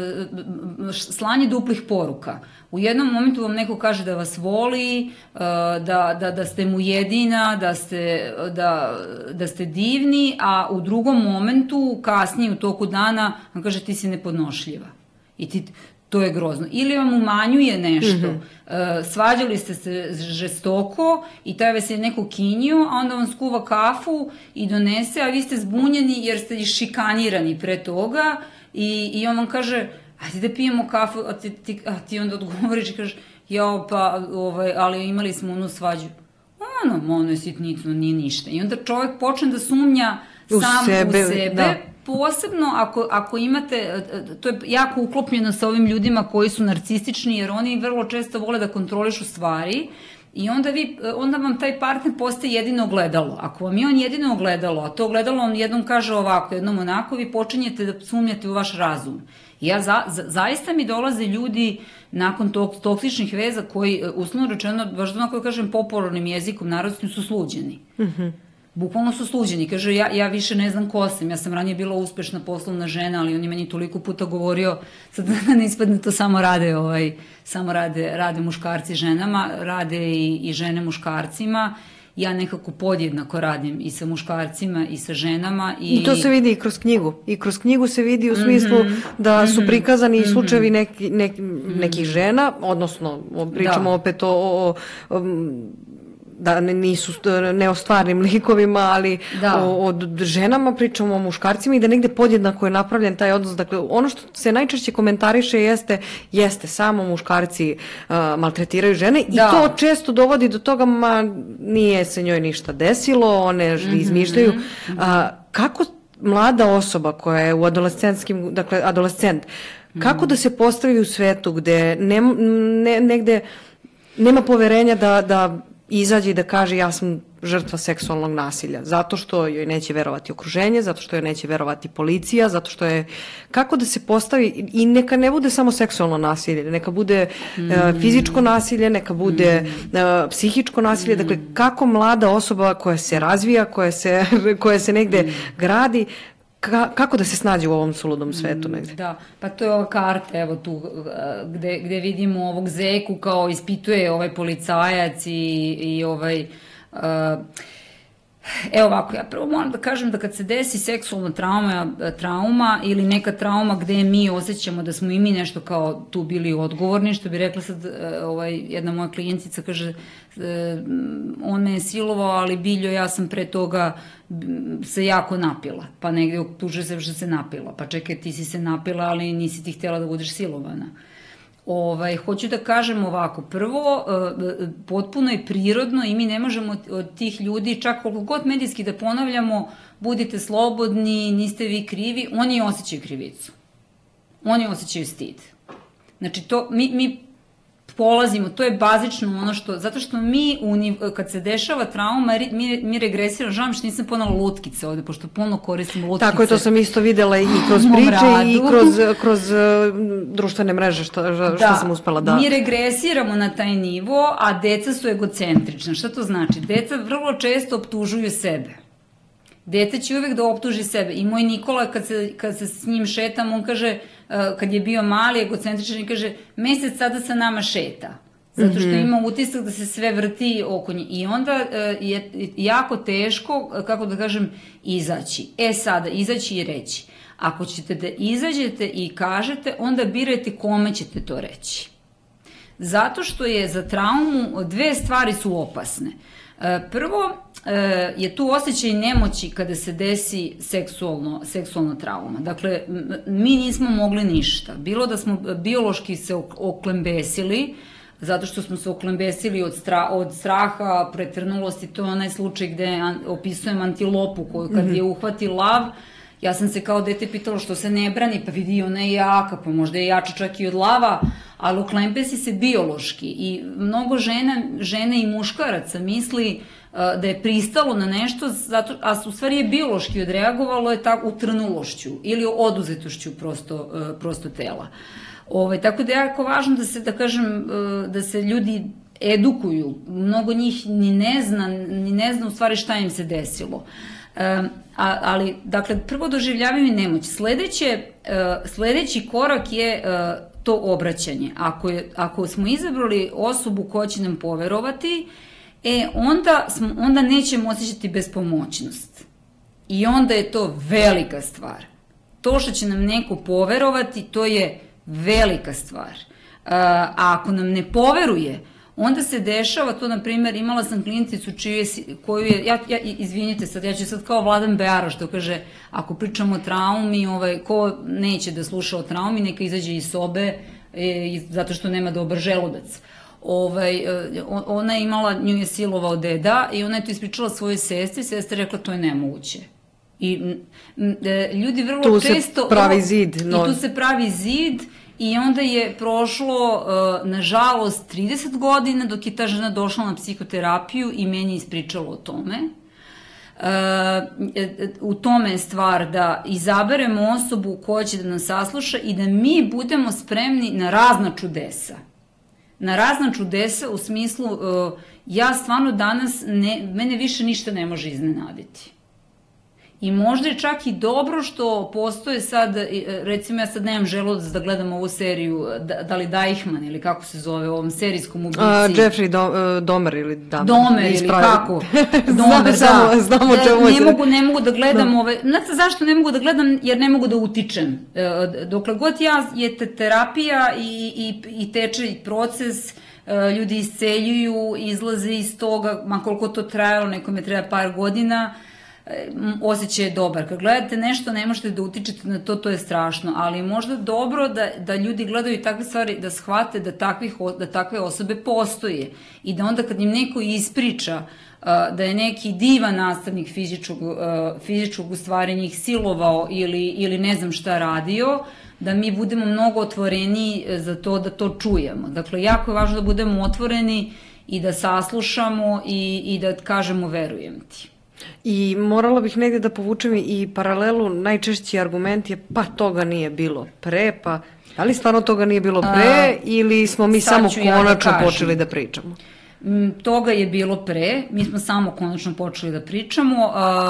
uh, uh, slanje duplih poruka. U jednom momentu vam neko kaže da vas voli, uh, da, da, da ste mu jedina, da ste, da, da ste divni, a u drugom momentu, kasnije u toku dana, vam kaže ti si nepodnošljiva. I ti... To je grozno. Ili vam umanjuje nešto. Mm-hmm. Uh, svađali ste se žestoko i taj vas je neko kinio, a onda vam skuva kafu i donese, a vi ste zbunjeni jer ste šikanirani pre toga i, i on vam kaže, ajde da pijemo kafu, a ti, ti, a ti onda odgovoriš i kažeš, jao pa, ovaj, ali imali smo onu svađu. Ono, ono je sitnicno, nije ništa. I onda čovjek počne da sumnja u sam sebe, u sebe, da. Posebno ako, ako imate, to je jako uklopljeno sa ovim ljudima koji su narcistični, jer oni vrlo često vole da kontrolišu stvari i onda, vi, onda vam taj partner postaje jedino ogledalo. Ako vam je on jedino ogledalo, a to ogledalo on jednom kaže ovako, jednom onako, vi počinjete da sumnjate u vaš razum. I ja za, za, zaista mi dolaze ljudi nakon tog, toksičnih veza koji, uslovno rečeno, baš da onako kažem popularnim jezikom, narodskim su sluđeni. Mhm. Bukvalno su sluđeni. Kaže, ja, ja više ne znam ko sam. Ja sam ranije bila uspešna poslovna žena, ali on je meni toliko puta govorio, sad da ne ispadne to samo rade, ovaj, samo rade, rade muškarci ženama, rade i, i žene muškarcima. Ja nekako podjednako radim i sa muškarcima i sa ženama. I, I to se vidi i kroz knjigu. I kroz knjigu se vidi u smislu mm-hmm. da su prikazani mm-hmm. slučajevi neki, neki, nekih žena, odnosno pričamo da. opet o... o, o da nisu neostvarnim likovima, ali da. o, o ženama pričamo, o muškarcima i da negde podjednako je napravljen taj odnos. Dakle, ono što se najčešće komentariše jeste, jeste samo muškarci uh, maltretiraju žene i da. to često dovodi do toga, ma nije se njoj ništa desilo, one mm-hmm. izmišljaju. Mm-hmm. Uh, kako mlada osoba koja je u adolescentskim, dakle, adolescent, mm-hmm. kako da se postavi u svetu gde ne, ne, negde nema poverenja da, da izađe i da kaže ja sam žrtva seksualnog nasilja, zato što joj neće verovati okruženje, zato što joj neće verovati policija, zato što je, kako da se postavi, i neka ne bude samo seksualno nasilje, neka bude mm. uh, fizičko nasilje, neka bude mm. uh, psihičko nasilje, mm. dakle kako mlada osoba koja se razvija, koja se, koja se negde mm. gradi, Ka, kako da se snađe u ovom suludom svetu negde? Da, pa to je ova karta, evo tu, gde, gde vidimo ovog Zeku kao ispituje ovaj policajac i, i ovaj... Uh, evo ovako, ja prvo moram da kažem da kad se desi seksualna trauma, trauma ili neka trauma gde mi osjećamo da smo i mi nešto kao tu bili odgovorni, što bi rekla sad ovaj, jedna moja klijentica, kaže on me je silovao, ali Biljo, ja sam pre toga se jako napila, pa negde optužuje se što se napila, pa čekaj, ti si se napila, ali nisi ti htjela da budeš silovana. Ovaj, hoću da kažem ovako, prvo, potpuno je prirodno i mi ne možemo od tih ljudi, čak koliko god medijski da ponavljamo, budite slobodni, niste vi krivi, oni osjećaju krivicu. Oni osjećaju stid. Znači, to, mi, mi polazimo, to je bazično ono što, zato što mi, kad se dešava trauma, mi, mi regresiramo, žao mi što nisam ponala lutkice ovde, pošto puno koristim lutkice. Tako je, to sam isto videla i kroz priče i kroz, kroz društvene mreže, što, što da, sam uspela da... mi regresiramo na taj nivo, a deca su egocentrična. Šta to znači? Deca vrlo često optužuju sebe. Dete će uvek da optuži sebe. I moj Nikola, kad se, kad se s njim šetam, on kaže, kad je bio mali, egocentričan, i kaže, mesec sada sa nama šeta. Zato što ima utisak da se sve vrti oko nje. I onda je jako teško, kako da kažem, izaći. E sada, izaći i reći. Ako ćete da izađete i kažete, onda birajte kome ćete to reći. Zato što je za traumu dve stvari su opasne. Prvo je tu osjećaj nemoći kada se desi seksualno, seksualna trauma. Dakle, mi nismo mogli ništa. Bilo da smo biološki se oklembesili, zato što smo se oklembesili od, stra, od straha, pretrnulosti, to je onaj slučaj gde an, opisujem antilopu koju kad je uhvati lav, ja sam se kao dete pitala što se ne brani, pa vidi ona je jaka, pa možda je jača čak i od lava, ali oklembesi se biološki i mnogo žena, žene i muškaraca misli uh, da je pristalo na nešto, zato, a u stvari je biološki odreagovalo je tako utrnulošću ili oduzetošću prosto, uh, prosto tela. Ove, tako da je jako važno da se, da kažem, da se ljudi edukuju. Mnogo njih ni ne zna, ni ne zna u stvari šta im se desilo. E, a, ali, dakle, prvo doživljavaju nemoć. Sledeće, e, sledeći korak je e, to obraćanje. Ako, je, ako smo izabrali osobu koja će nam poverovati, e, onda, smo, onda nećemo osjećati bespomoćnost. I onda je to velika stvar. To što će nam neko poverovati, to je velika stvar. A ako nam ne poveruje, onda se dešava to, na primjer, imala sam klijenticu čiju je, koju je, ja, ja, izvinite sad, ja ću sad kao Vladan Beara što kaže, ako pričamo o traumi, ovaj, ko neće da sluša o traumi, neka izađe iz sobe, e, zato što nema dobar želudac. Ovaj, ona je imala, nju je silovao deda i ona je to ispričala svojoj sestri, sestra je rekla to je nemoguće. I m, ljudi vrlo tu često... Tu se pravi zid. No. I tu se pravi zid i onda je prošlo, uh, nažalost, trideset godina dok je ta žena došla na psihoterapiju i meni ispričala o tome. Uh, u tome je stvar da izaberemo osobu koja će da nas sasluša i da mi budemo spremni na razna čudesa. Na razna čudesa u smislu, uh, ja stvarno danas, ne, mene više ništa ne može iznenaditi. I možda je čak i dobro što postoje sad, recimo ja sad nemam želudac da gledam ovu seriju, da, da li Deichmann ili kako se zove, ovom serijskom ubici. A, Jeffrey Do, Domer ili Dahmer. Domer ili kako. Domer, da. Samo, znamo čemu ne, mogu, ne mogu da gledam da. ove, znate zašto ne mogu da gledam? Jer ne mogu da utičem. Dokle god ja je te terapija i, i, i teče proces, ljudi isceljuju, izlaze iz toga, ma koliko to trajalo, nekome treba par godina, osjećaj je dobar. Kad gledate nešto, ne možete da utičete na to, to je strašno, ali je možda dobro da, da ljudi gledaju takve stvari, da shvate da, takvih, da takve osobe postoje i da onda kad im neko ispriča uh, da je neki divan nastavnik fizičkog, uh, fizičkog u stvari njih silovao ili, ili ne znam šta radio, da mi budemo mnogo otvoreni za to da to čujemo. Dakle, jako je važno da budemo otvoreni i da saslušamo i, i da kažemo verujem ti. I morala bih negde da povučem i paralelu, najčešći argument je pa toga nije bilo pre, pa da li stvarno toga nije bilo pre A, ili smo mi samo konačno ja da počeli da pričamo? Toga je bilo pre, mi smo samo konačno počeli da pričamo.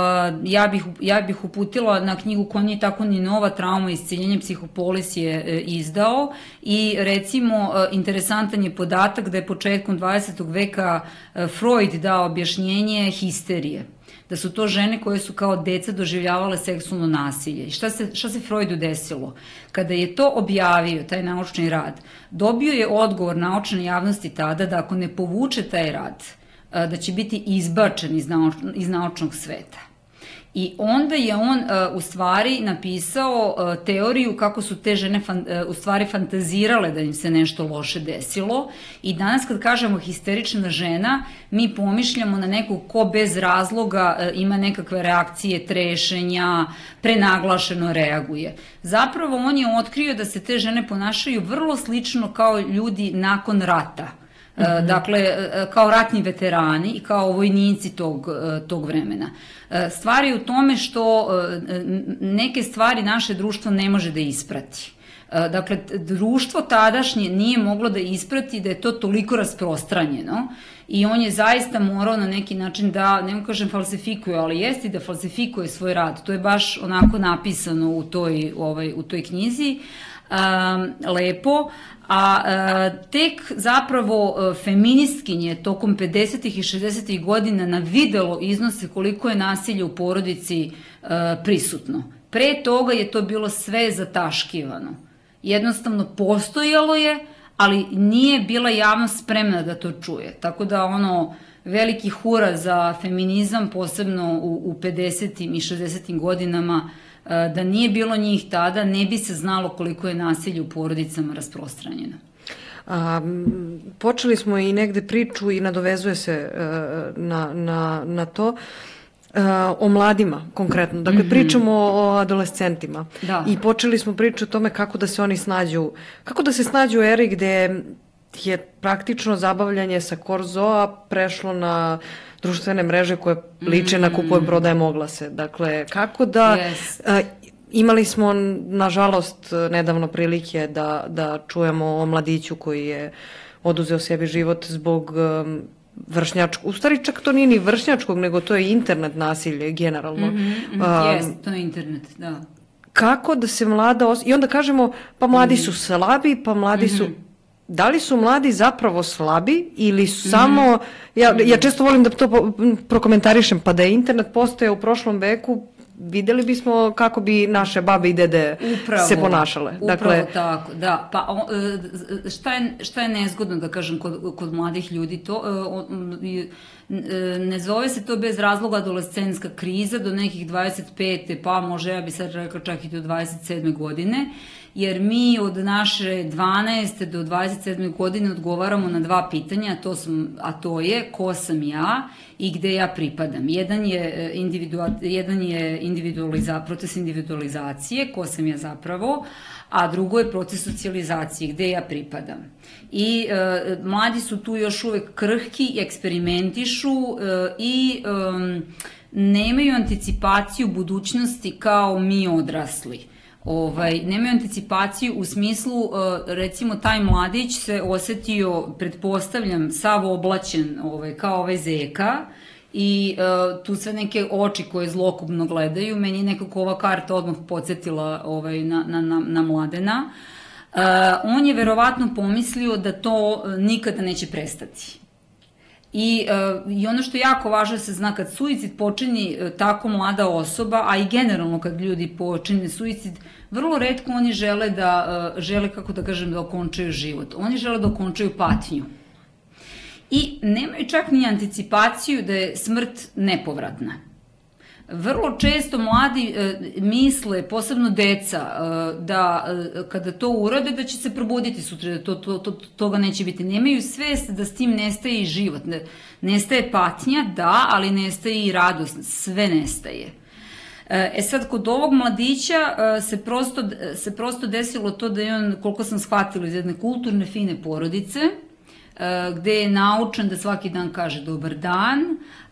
Ja bih, ja bih uputila na knjigu koja nije tako ni nova, Trauma i isceljenje, Psihopolis je izdao i recimo interesantan je podatak da je početkom dvadesetog veka Freud dao objašnjenje histerije. Da su to žene koje su kao deca doživljavale seksualno nasilje. I šta se, šta se Freudu desilo? Kada je to objavio, taj naučni rad, dobio je odgovor naučne javnosti tada da ako ne povuče taj rad, da će biti izbačen iz, nauč, iz naučnog sveta. I onda je on uh, u stvari napisao uh, teoriju kako su te žene fan, uh, u stvari fantazirale da im se nešto loše desilo i danas kad kažemo histerična žena, mi pomišljamo na nekog ko bez razloga uh, ima nekakve reakcije, trešenja, prenaglašeno reaguje. Zapravo on je otkrio da se te žene ponašaju vrlo slično kao ljudi nakon rata. Mm-hmm. Dakle, kao ratni veterani i kao vojnici tog, tog vremena. Stvar je u tome što neke stvari naše društvo ne može da isprati. Dakle, društvo tadašnje nije moglo da isprati da je to toliko rasprostranjeno i on je zaista morao na neki način da, ne mu kažem falsifikuje, ali jeste da falsifikuje svoj rad. To je baš onako napisano u toj, ovaj, u toj knjizi. Um, lepo, a uh, tek zapravo uh, feministkinje tokom pedesetih i šezdesetih godina na videlo iznose koliko je nasilje u porodici uh, prisutno. Pre toga je to bilo sve zataškivano. Jednostavno postojalo je, ali nije bila javnost spremna da to čuje. Tako da ono, veliki hura za feminizam, posebno u, u pedesetim i šezdesetim godinama, da nije bilo njih tada, ne bi se znalo koliko je nasilje u porodicama rasprostranjeno. A, počeli smo i negde priču i nadovezuje se uh, na, na, na to uh, o mladima konkretno. Dakle, mm-hmm. pričamo o adolescentima. Da. I počeli smo priču o tome kako da se oni snađu, kako da se snađu u eri gde je praktično zabavljanje sa Korzoa prešlo na društvene mreže koje liče mm. na kupujem, prodajem oglase. Dakle, kako da... Yes. Uh, imali smo, nažalost, nedavno prilike da, da čujemo o mladiću koji je oduzeo sebi život zbog um, vršnjačkog... U stvari čak to nije ni vršnjačkog, nego to je internet nasilje generalno. Mm-hmm, mm, um, yes, to je internet, da. Kako da se mlada... Os... I onda kažemo, pa mladi mm-hmm. su slabi, pa mladi mm-hmm. su... Da li su mladi zapravo slabi ili su samo, mm. ja, ja često volim da to prokomentarišem, pa da je internet postojao u prošlom veku, videli bismo kako bi naše babe i dede upravo, se ponašale. Upravo dakle, tako, da. Pa šta je, šta je nezgodno da kažem kod, kod mladih ljudi, to ne zove se to bez razloga adolescentska kriza do nekih dvadeset pete, pa može, ja bi sad rekla čak i do dvadeset sedme godine, jer mi od naše dvanaeste do dvadeset sedme godine odgovaramo na dva pitanja, a to, sam, a to je ko sam ja i gde ja pripadam. Jedan je, individua, jedan je individualiza, proces individualizacije, ko sam ja zapravo, a drugo je proces socijalizacije, gde ja pripadam. I e, mladi su tu još uvek krhki, eksperimentišu e, i e, nemaju anticipaciju budućnosti kao mi odrasli. Ovaj, nemaju anticipaciju u smislu, recimo, taj mladić se osetio, pretpostavljam, sav oblačen ovaj, kao ovaj zeka i uh, tu sve neke oči koje zlokobno gledaju, meni je nekako ova karta odmah podsjetila ovaj, na, na, na, na Mladena. Uh, on je verovatno pomislio da to nikada neće prestati. I, uh, I ono što je jako važno se zna, kad suicid počini uh, tako mlada osoba, a i generalno kad ljudi počine suicid, vrlo retko oni žele da, uh, žele, kako da kažem, da okončaju život. Oni žele da okončaju patnju. I nemaju čak ni anticipaciju da je smrt nepovratna. Vrlo često mladi e, misle, posebno deca, e, da e, kada to urade da će se probuditi sutra, da to, to, to, toga neće biti. Nemaju svest da s tim nestaje i život. Ne, nestaje patnja, da, ali nestaje i radost. Sve nestaje. E sad, kod ovog mladića se prosto, se prosto desilo to da je on, koliko sam shvatila, iz jedne kulturne, fine porodice, gde je naučen da svaki dan kaže dobar dan,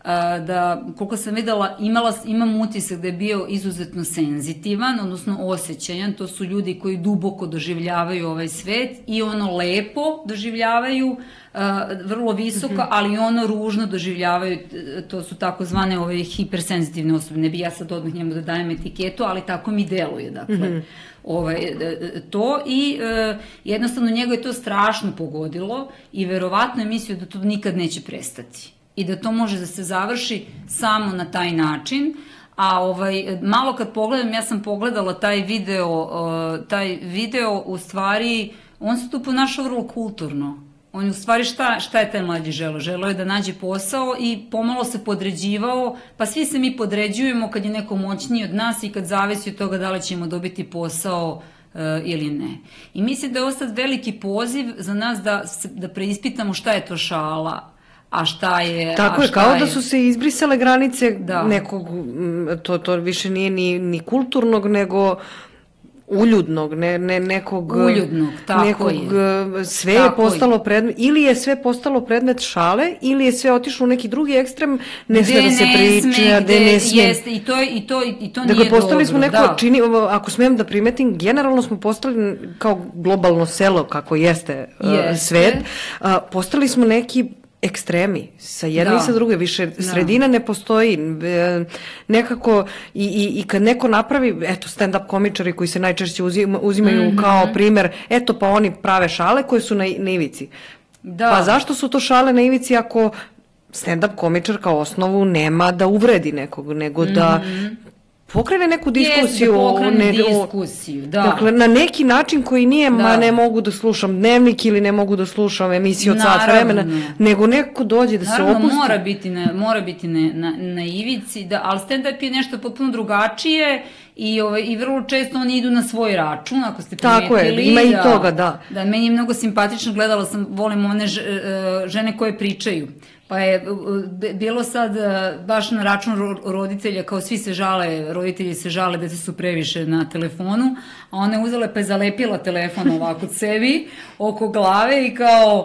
da, koliko sam videla, imala, imam utisak da je bio izuzetno senzitivan, odnosno osjećajan, to su ljudi koji duboko doživljavaju ovaj svet i ono lepo doživljavaju, vrlo visoko, ali i ono ružno doživljavaju, to su takozvane ove hipersenzitivne osobe, ne bi ja sad odmah njemu da dajem etiketu, ali tako mi deluje, dakle. Mm-hmm. Ovaj, to i e, jednostavno njega je to strašno pogodilo i verovatno je mislio da to nikad neće prestati i da to može da se završi samo na taj način, a ovaj, malo kad pogledam, ja sam pogledala taj video, e, taj video u stvari, on se tu ponašao vrlo kulturno. On je u stvari šta, šta je taj mlađi želeo? Želeo je da nađe posao i pomalo se podređivao, pa svi se mi podređujemo kad je neko moćniji od nas i kad zavisi od toga da li ćemo dobiti posao uh, ili ne. I mislim da je ovo sad veliki poziv za nas da, da preispitamo šta je to šala, a šta je... Tako je, kao je... da su se izbrisale granice da. nekog, to, to više nije ni, ni kulturnog, nego... uljudnog, ne, ne nekog... Uljudnog, tako nekog, je. Sve tako je postalo predmet, ili je sve postalo predmet šale, ili je sve otišlo u neki drugi ekstrem, ne sme da se priča, gde ne sme. Jeste, i to, i to, i to nije dakle, postali dobro. Smo neko, da. čini, ako smijem da primetim, generalno smo postali kao globalno selo, kako jeste, jeste. Uh, svet, uh, postali smo neki ekstremi, sa jedne da. i sa druge, više da. sredina ne postoji, nekako i, i, i kad neko napravi, eto, stand-up komičari koji se najčešće uzima, uzimaju mm-hmm. kao primer, eto pa oni prave šale koje su na, na ivici. Da. Pa zašto su to šale na ivici ako stand-up komičar kao osnovu nema da uvredi nekog, nego mm-hmm. da pokrene neku diskusiju. Jeste, da pokrene ne, diskusiju, da. Dakle, na neki način koji nije, da. ma ne mogu da slušam dnevnik ili ne mogu da slušam emisiju od sat vremena, nego neko dođe da Naravno, se opusti. Mora biti na, mora biti na, na, na ivici, da, ali stand-up je nešto potpuno drugačije i, ovaj, i vrlo često oni idu na svoj račun, ako ste primetili. Tako je, ima i da, toga, da. Da, meni je mnogo simpatično, gledala sam, volim one žene koje pričaju. Pa je bilo sad baš na račun roditelja, kao svi se žale, roditelji se žale da su previše na telefonu, a ona je uzela pa je zalepila telefon ovako od sebi, oko glave i kao,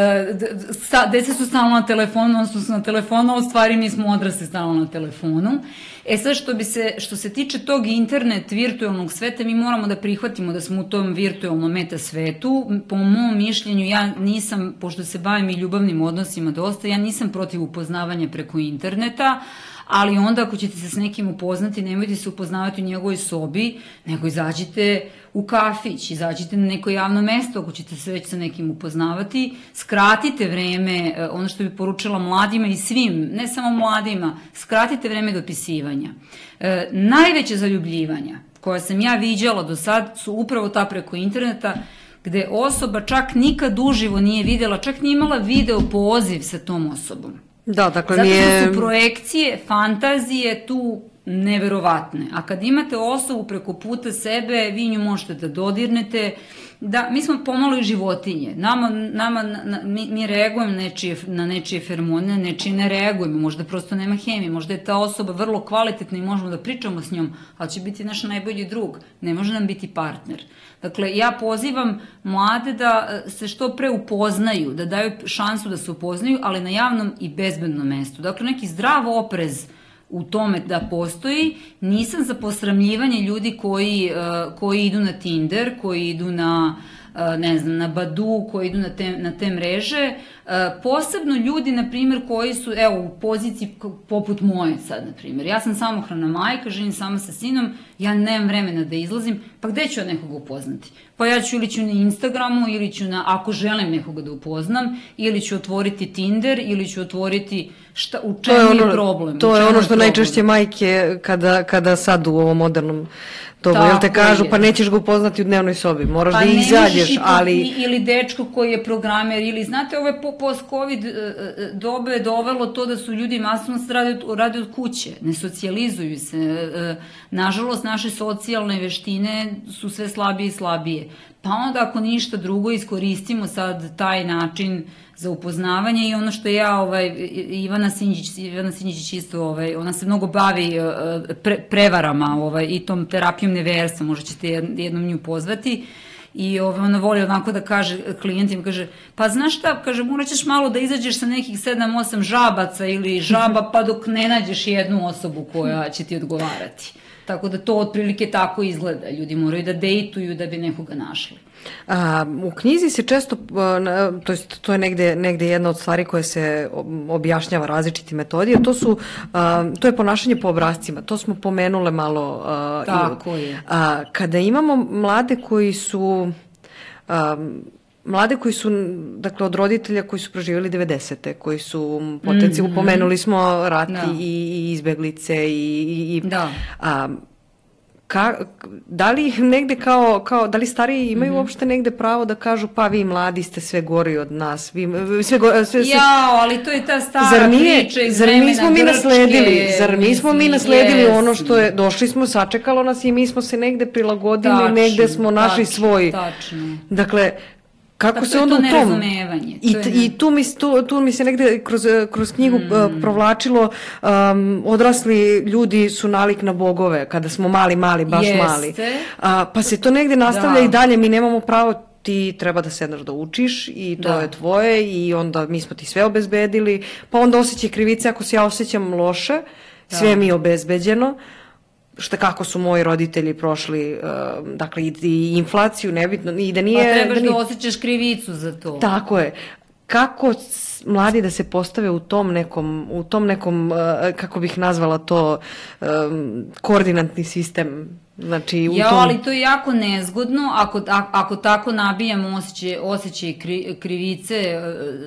deca su stalno na telefonu, oni su na telefonu, a u stvari mi smo odrasli stalno na telefonu. E sad, što, bi se, što se tiče tog internet virtualnog sveta, mi moramo da prihvatimo da smo u tom virtualnom meta svetu. Po mom mišljenju, ja nisam, pošto se bavim i ljubavnim odnosima dosta, ja nisam protiv upoznavanja preko interneta, ali onda ako ćete se s nekim upoznati, nemojte se upoznavati u njegovoj sobi, nego izađite u kafić, izađite na neko javno mesto ako ćete se već sa nekim upoznavati, skratite vreme, ono što bi poručila mladima i svim, ne samo mladima, skratite vreme dopisivanja. E, najveće zaljubljivanja koja sam ja viđala do sad su upravo ta preko interneta, gde osoba čak nikad uživo nije videla, čak nije imala video poziv sa tom osobom. Da, dakle Zato nije... što su projekcije, fantazije tu neverovatne. A kad imate osobu preko puta sebe, vi nju možete da dodirnete. Da, mi smo pomalo i životinje. Nama, nama, na, mi, mi reagujemo nečije, na nečije fermone, nečije ne reagujemo. Možda prosto nema hemije, možda je ta osoba vrlo kvalitetna i možemo da pričamo s njom, ali će biti naš najbolji drug. Ne može nam biti partner. Dakle, ja pozivam mlade da se što pre upoznaju, da daju šansu da se upoznaju, ali na javnom i bezbednom mestu. Dakle, neki zdrav oprez u tome da postoji. Nisam za posramljivanje ljudi koji, koji idu na Tinder, koji idu na, ne znam, na Badu, koji idu na te, na te mreže. Posebno ljudi, na primjer, koji su, evo, u poziciji poput moje sad, na primjer. Ja sam samohrana majka, živim sama sa sinom, ja nemam vremena da izlazim, pa gde ću ja nekoga upoznati? Pa ja ću ili ću na Instagramu, ili ću na, ako želim nekoga da upoznam, ili ću otvoriti Tinder, ili ću otvoriti šta, u čemu je, ono, je problem. To je ono što je najčešće majke kada, kada sad u ovom modernom dobu, jel te kažu, je. Pa nećeš ga upoznati u dnevnoj sobi, moraš pa da izađeš, i, ali... Ili dečko koji je programer, ili znate, ove post-covid dobe je dovelo to da su ljudi masno rade, rade od kuće, ne socijalizuju se. Nažalost, naše socijalne veštine su sve slabije i slabije. Pa onda, ako ništa drugo, iskoristimo sad taj način za upoznavanje i ono što ja, ovaj, Ivana Sinđić, Ivana Sinđić isto, ovaj, ona se mnogo bavi pre, prevarama ovaj, i tom terapijom neverstva, možda ćete jednom nju pozvati. I ovaj, ona voli onako da kaže klijentima, kaže, pa znaš šta, kaže, morat ćeš malo da izađeš sa nekih sedam osam žabaca ili žaba, pa dok ne nađeš jednu osobu koja će ti odgovarati. Tako da to otprilike tako izgleda. Ljudi moraju da dejtuju da bi nekoga našli. A, u knjizi se često, to je, to je negde, negde jedna od stvari koje se objašnjava različiti metodi, to su, a, to je ponašanje po obrascima, to smo pomenule malo. A, tako i, je. A, kada imamo mlade koji su... A, Mlade koji su, dakle, od roditelja koji su proživjeli devedesete, koji su potencijalno, mm-hmm. pomenuli smo rat da. i, i izbeglice i... i da. A, ka, da li negde kao, kao, da li stariji imaju mm-hmm. uopšte negde pravo da kažu pa vi mladi ste sve gori od nas, vi, sve, go, sve, sve... Jao, ali to je ta stara zar nije, priča iz zar nismo mi nasledili, zar nismo mi nasledili yes. ono što je, došli smo, sačekalo nas i mi smo se negde prilagodili, tačno, negde smo našli tačno, svoj... Tačno. Dakle, kako tako se onda u tom... I, to i tu, mi, tu, tu mi se negde kroz, kroz knjigu mm. uh, provlačilo um, odrasli ljudi su nalik na bogove, kada smo mali, mali, baš Jeste. mali. Uh, pa se to negde nastavlja da. i dalje, mi nemamo pravo, ti treba da sedneš da učiš i to da. je tvoje i onda mi smo ti sve obezbedili, pa onda osjećaj krivice ako se ja osjećam loše, da. sve mi je obezbeđeno. Šta kako su moji roditelji prošli, uh, dakle, i, i inflaciju, nebitno, i da nije... Pa trebaš da, nije... da osjećaš krivicu za to. Tako je. Kako mladi da se postave u tom nekom, u tom nekom, uh, kako bih nazvala to, um, koordinatni sistem Znači, u ja, tom... ali to je jako nezgodno, ako, ako tako nabijamo osjećaj, osjećaj kri, krivice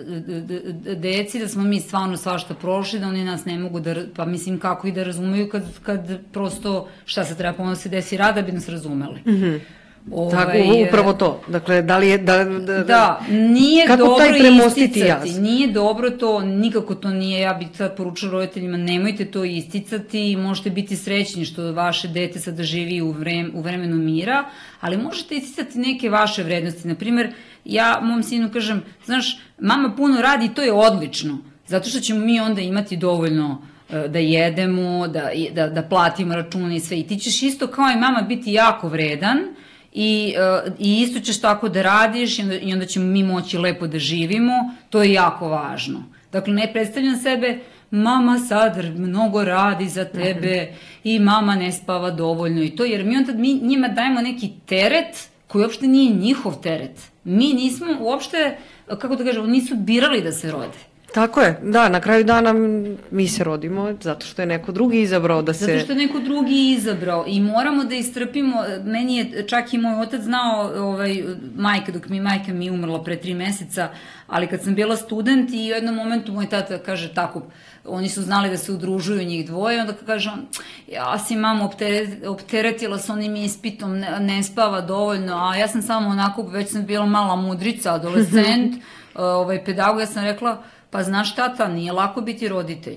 deci, da smo mi stvarno svašta prošli, da oni nas ne mogu da, pa mislim kako i da razumeju kad, kad prosto šta se treba ponovno se desi rada bi nas razumeli. Mhm. Ovaj, tako, upravo to. Dakle, da li je... Da, da, da nije dobro isticati, nije dobro to, nikako to nije, ja bih sad poručila roditeljima, nemojte to isticati, možete biti srećni što vaše dete sada živi u, vrem, u vremenu mira, ali možete isticati neke vaše vrednosti. Naprimer, ja mom sinu kažem, znaš, mama puno radi i to je odlično, zato što ćemo mi onda imati dovoljno da jedemo, da, da, da platimo račune i sve. I ti ćeš isto kao i mama biti jako vredan, I, uh, i isto ćeš tako da radiš i onda, i onda ćemo mi moći lepo da živimo, to je jako važno. Dakle, ne predstavljam sebe, mama sad mnogo radi za tebe i mama ne spava dovoljno i to, jer mi onda mi njima dajemo neki teret koji uopšte nije njihov teret. Mi nismo uopšte, kako da kažemo, nisu birali da se rode. Tako je, da, na kraju dana mi se rodimo zato što je neko drugi izabrao da se... Zato što je neko drugi izabrao i moramo da istrpimo, meni je čak i moj otac znao, ovaj, majka, dok mi majka mi umrla pre tri meseca, ali kad sam bila student i u jednom momentu moj tata kaže tako, oni su znali da se udružuju njih dvoje, onda kaže on, ja si mama opteretila s onim ispitom, ne, ne spava dovoljno, a ja sam samo onako, već sam bila mala mudrica, adolescent, ovaj, pedagog, ja sam rekla, pa znaš tata, nije lako biti roditelj.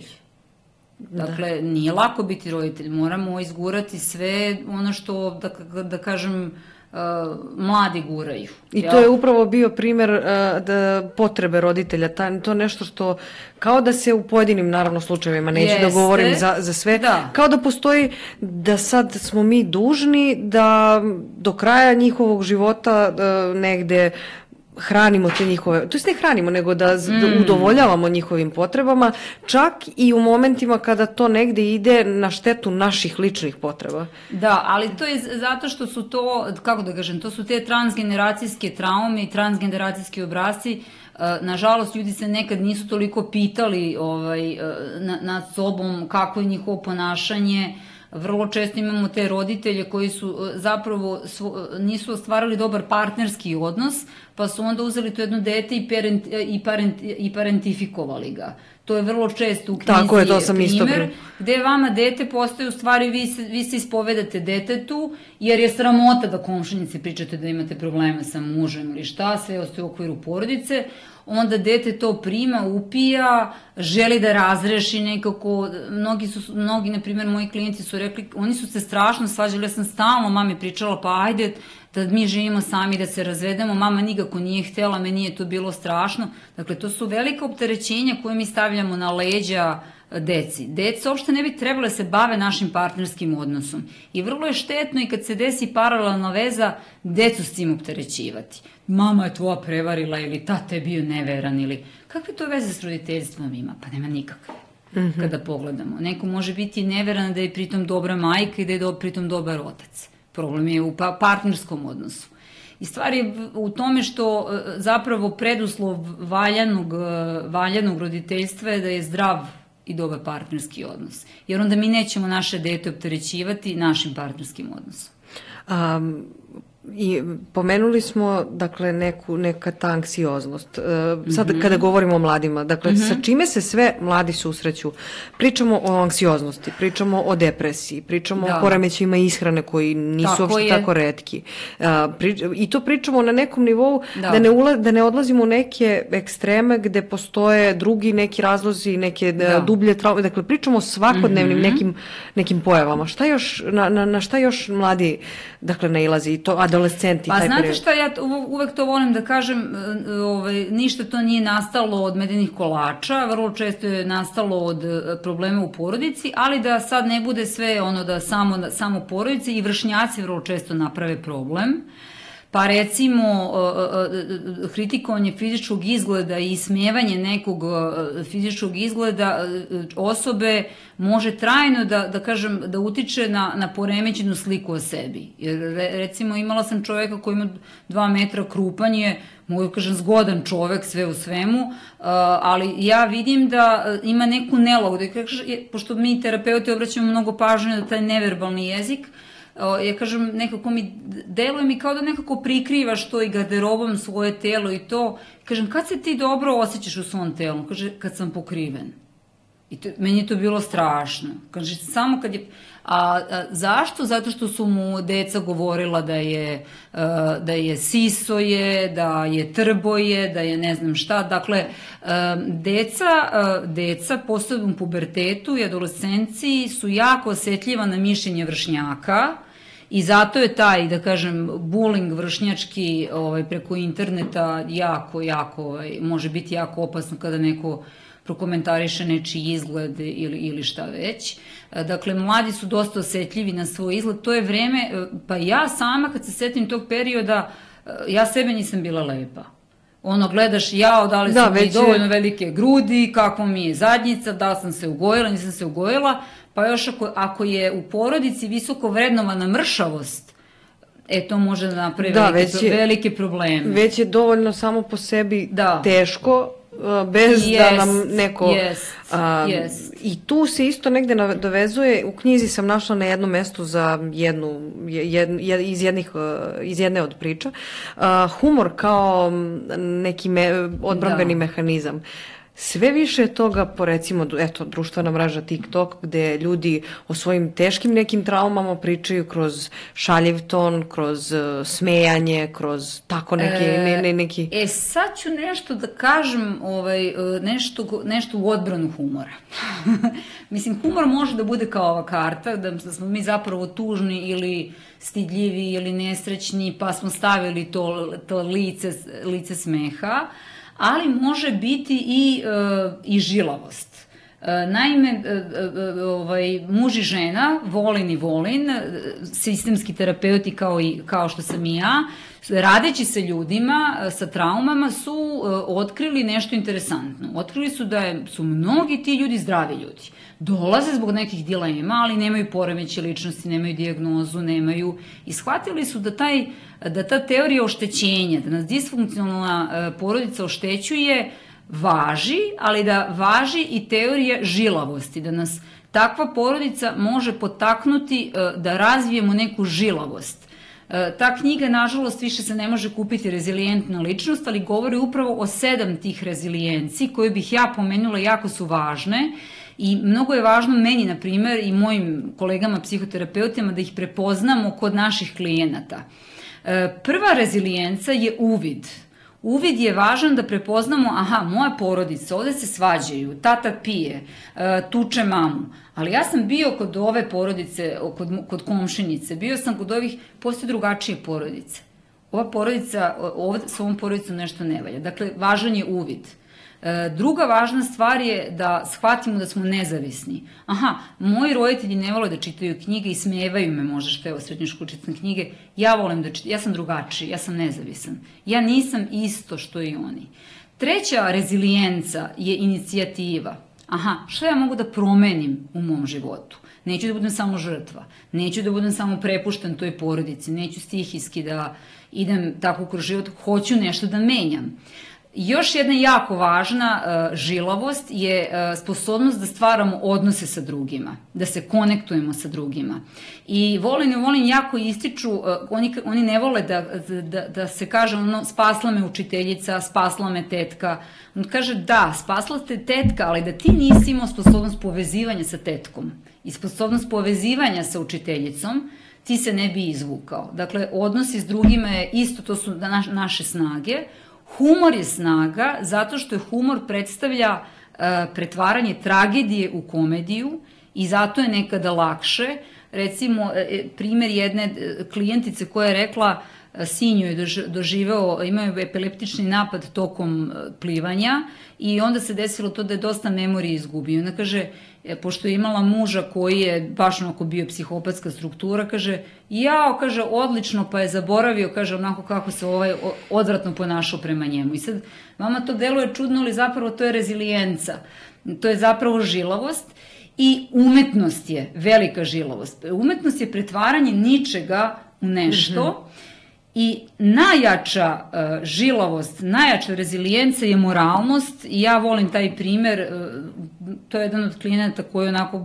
Dakle, da. Nije lako biti roditelj. Moramo izgurati sve ono što, da, da kažem, uh, mladi guraju. I to je upravo bio primer uh, da potrebe roditelja. Ta, to nešto što, kao da se u pojedinim, naravno, slučajevima, neću Jeste. da govorim za, za sve, da. kao da postoji da sad smo mi dužni da do kraja njihovog života uh, negde hranimo te njihove, to jest ne hranimo, nego da, mm. da udovoljavamo njihovim potrebama, čak i u momentima kada to negde ide na štetu naših ličnih potreba. Da, ali to je zato što su to, kako da kažem, to su te transgeneracijske traume i transgeneracijski obrasci. Nažalost, ljudi se nekad nisu toliko pitali ovaj, na, nad sobom kako je njihovo ponašanje. Vrlo često imamo te roditelje koji su zapravo svo, nisu ostvarili dobar partnerski odnos, pa su onda uzeli to jedno dete i, parent, i, parent, i parentifikovali ga. To je vrlo često u knjizi Tako je, to sam primer, isto... gde vama dete postaje u stvari, vi se, vi se ispovedate detetu, jer je sramota da komšinici pričate da imate probleme sa mužem ili šta, sve ostaje u okviru porodice, onda dete to prima, upija, želi da razreši nekako, mnogi su, mnogi, na primjer, moji klijenti su rekli, oni su se strašno svađali, ja sam stalno mami pričala, pa ajde da mi živimo sami, da se razvedemo, mama nikako nije htjela, meni je to bilo strašno. Dakle, to su velike opterećenja koje mi stavljamo na leđa deci. Deca uopšte ne bi trebale se bave našim partnerskim odnosom. I vrlo je štetno i kad se desi paralelna veza, decu s tim opterećivati. Mama je tvoja prevarila ili tata je bio neveran ili... Kakve to veze s roditeljstvom ima? Pa nema nikakve. Mm-hmm. Kada pogledamo. Neko može biti neveran da je pritom dobra majka i da je do, pritom dobar otac. Problem je u pa, partnerskom odnosu. I stvar je u tome što zapravo preduslov valjanog, valjanog roditeljstva je da je zdrav i dobar partnerski odnos. Jer onda mi nećemo naše dete opterećivati našim partnerskim odnosom. Um, I pomenuli smo, dakle, neku, neka ta anksioznost. Uh, sad mm-hmm. kada govorimo o mladima, dakle, mm-hmm. sa čime se sve mladi susreću? Pričamo o anksioznosti, pričamo o depresiji, pričamo da. o poremećajima ishrane koji nisu tako uopšte je. tako retki. Uh, pri, I to pričamo na nekom nivou da, da, ne, ula, da ne odlazimo u neke ekstreme gde postoje drugi neki razlozi, neke da. dublje traume. Dakle, pričamo o svakodnevnim mm-hmm. nekim, nekim pojavama. Šta još, na, na, na šta još mladi, dakle, nailazi? I to, adolescenti. Pa znate šta, ja uvek to volim da kažem, ovaj, ništa to nije nastalo od medenih kolača, vrlo često je nastalo od problema u porodici, ali da sad ne bude sve ono da samo, samo porodice i vršnjaci vrlo često naprave problem. Pa recimo kritikovanje fizičkog izgleda i ismevanje nekog fizičkog izgleda osobe može trajno da, da kažem, da utiče na, na poremećenu sliku o sebi. Jer recimo imala sam čoveka koji ima dva metra, krupan je, mogu kažem zgodan čovek sve u svemu, ali ja vidim da ima neku nelogu, da kažem, pošto mi terapeuti obraćamo mnogo pažnje na taj neverbalni jezik, ja kažem, nekako mi deluje mi kao da nekako prikrivaš to i garderobom svoje telo i to. Kažem, kad se ti dobro osjećaš u svom telu? Kaže, kad sam pokriven. I to, meni je to bilo strašno. Kaže, samo kad je... A, a zašto? Zato što su mu deca govorila da je, a, da je sisoje, da je trboje, da je ne znam šta. Dakle, a, deca, a, deca posebno u pubertetu i adolescenciji su jako osetljiva na mišljenje vršnjaka i zato je taj, da kažem, bullying vršnjački ovaj, preko interneta jako, jako, ovaj, može biti jako opasno kada neko prokomentariše nečiji izgled ili, ili šta već. Dakle, mladi su dosta osetljivi na svoj izgled. To je vreme, pa ja sama kad se setim tog perioda, ja sebe nisam bila lepa. Ono, gledaš, jao, da li su da, mi dovoljno velike grudi, kakva mi je zadnjica, da li sam se ugojila, nisam se ugojila, pa još ako, ako je u porodici visoko vrednovana mršavost, e, to može da napravi da, velike, je, velike probleme. Već je dovoljno samo po sebi da. teško, bez yes, da nam neko... Yes, a, yes. I tu se isto negde dovezuje, u knjizi sam našla na jednom mestu za jednu, jed, jed, iz, jednih, iz jedne od priča, a, humor kao neki me, odbrambeni da. mehanizam. Sve više toga po recimo, eto, društvena mreža TikTok, gde ljudi o svojim teškim nekim traumama pričaju kroz šaljiv ton, kroz uh, smejanje, kroz tako neki... E, ne, ne, neki... e sad ću nešto da kažem, ovaj, nešto, nešto u odbranu humora. Mislim, humor može da bude kao ova karta, da smo mi zapravo tužni ili stidljivi ili nesrećni, pa smo stavili to, to lice, lice smeha, ali može biti i, uh, i žilavost. Uh, naime, uh, uh, ovaj, muž i žena, Volin i Volin, sistemski terapeuti kao, i, kao što sam i ja, radeći sa ljudima uh, sa traumama su uh, otkrili nešto interesantno. Otkrili su da je, su mnogi ti ljudi zdravi ljudi. Dolaze zbog nekih dilema, ali nemaju poremeće ličnosti, nemaju dijagnozu, nemaju... I shvatili su da, taj, da ta teorija oštećenja, da nas disfunkcionalna porodica oštećuje, važi, ali da važi i teorija žilavosti, da nas takva porodica može potaknuti da razvijemo neku žilavost. Ta knjiga, nažalost, više se ne može kupiti Rezilijentna ličnost, ali govori upravo o sedam tih rezilijenci, koje bih ja pomenula, jako su važne. I mnogo je važno meni, na primer, i mojim kolegama psihoterapeutima da ih prepoznamo kod naših klijenata. Prva rezilijenca je uvid. Uvid je važan da prepoznamo, aha, moja porodica, ovde se svađaju, tata pije, tuče mamu, ali ja sam bio kod ove porodice, kod, kod komšinice, bio sam kod ovih, postoje drugačije porodice. Ova porodica, ovde s ovom porodicom nešto ne valja. Dakle, važan je uvid. Druga važna stvar je da shvatimo da smo nezavisni. Aha, moji roditelji ne vole da čitaju knjige i smevaju me možda što je o srednjoškolčicne knjige. Ja volim da čitam, ja sam drugačiji, ja sam nezavisan. Ja nisam isto što i oni. Treća rezilijenca je inicijativa. Aha, što ja mogu da promenim u mom životu? Neću da budem samo žrtva, neću da budem samo prepušten toj porodici, neću stihijski da idem tako kroz život, hoću nešto da menjam. Još jedna jako važna uh, žilavost je uh, sposobnost da stvaramo odnose sa drugima, da se konektujemo sa drugima. I Volin i Volin jako ističu, uh, oni, oni ne vole da, da, da se kaže ono, spasla me učiteljica, spasla me tetka. On kaže da, spasla te tetka, ali da ti nisi imao sposobnost povezivanja sa tetkom i sposobnost povezivanja sa učiteljicom, ti se ne bi izvukao. Dakle, odnosi s drugima je isto, to su naš, naše snage. Humor je snaga zato što je humor predstavlja uh, pretvaranje tragedije u komediju i zato je nekada lakše. Recimo, primer jedne klijentice koja je rekla sin joj je doživeo, imao je epileptični napad tokom plivanja i onda se desilo to da je dosta memorije izgubio. Ona kaže, pošto je imala muža koji je baš onako bio psihopatska struktura, kaže, jao, kaže, odlično, pa je zaboravio, kaže, onako kako se ovaj odvratno ponašao prema njemu. I sad, vama to deluje čudno, ali zapravo to je rezilijenca. To je zapravo žilavost i umetnost je velika žilavost. Umetnost je pretvaranje ničega u nešto, mm-hmm. I najjača uh, žilavost, najjača rezilijenca je moralnost i ja volim taj primer, uh, to je jedan od klijenata koji onako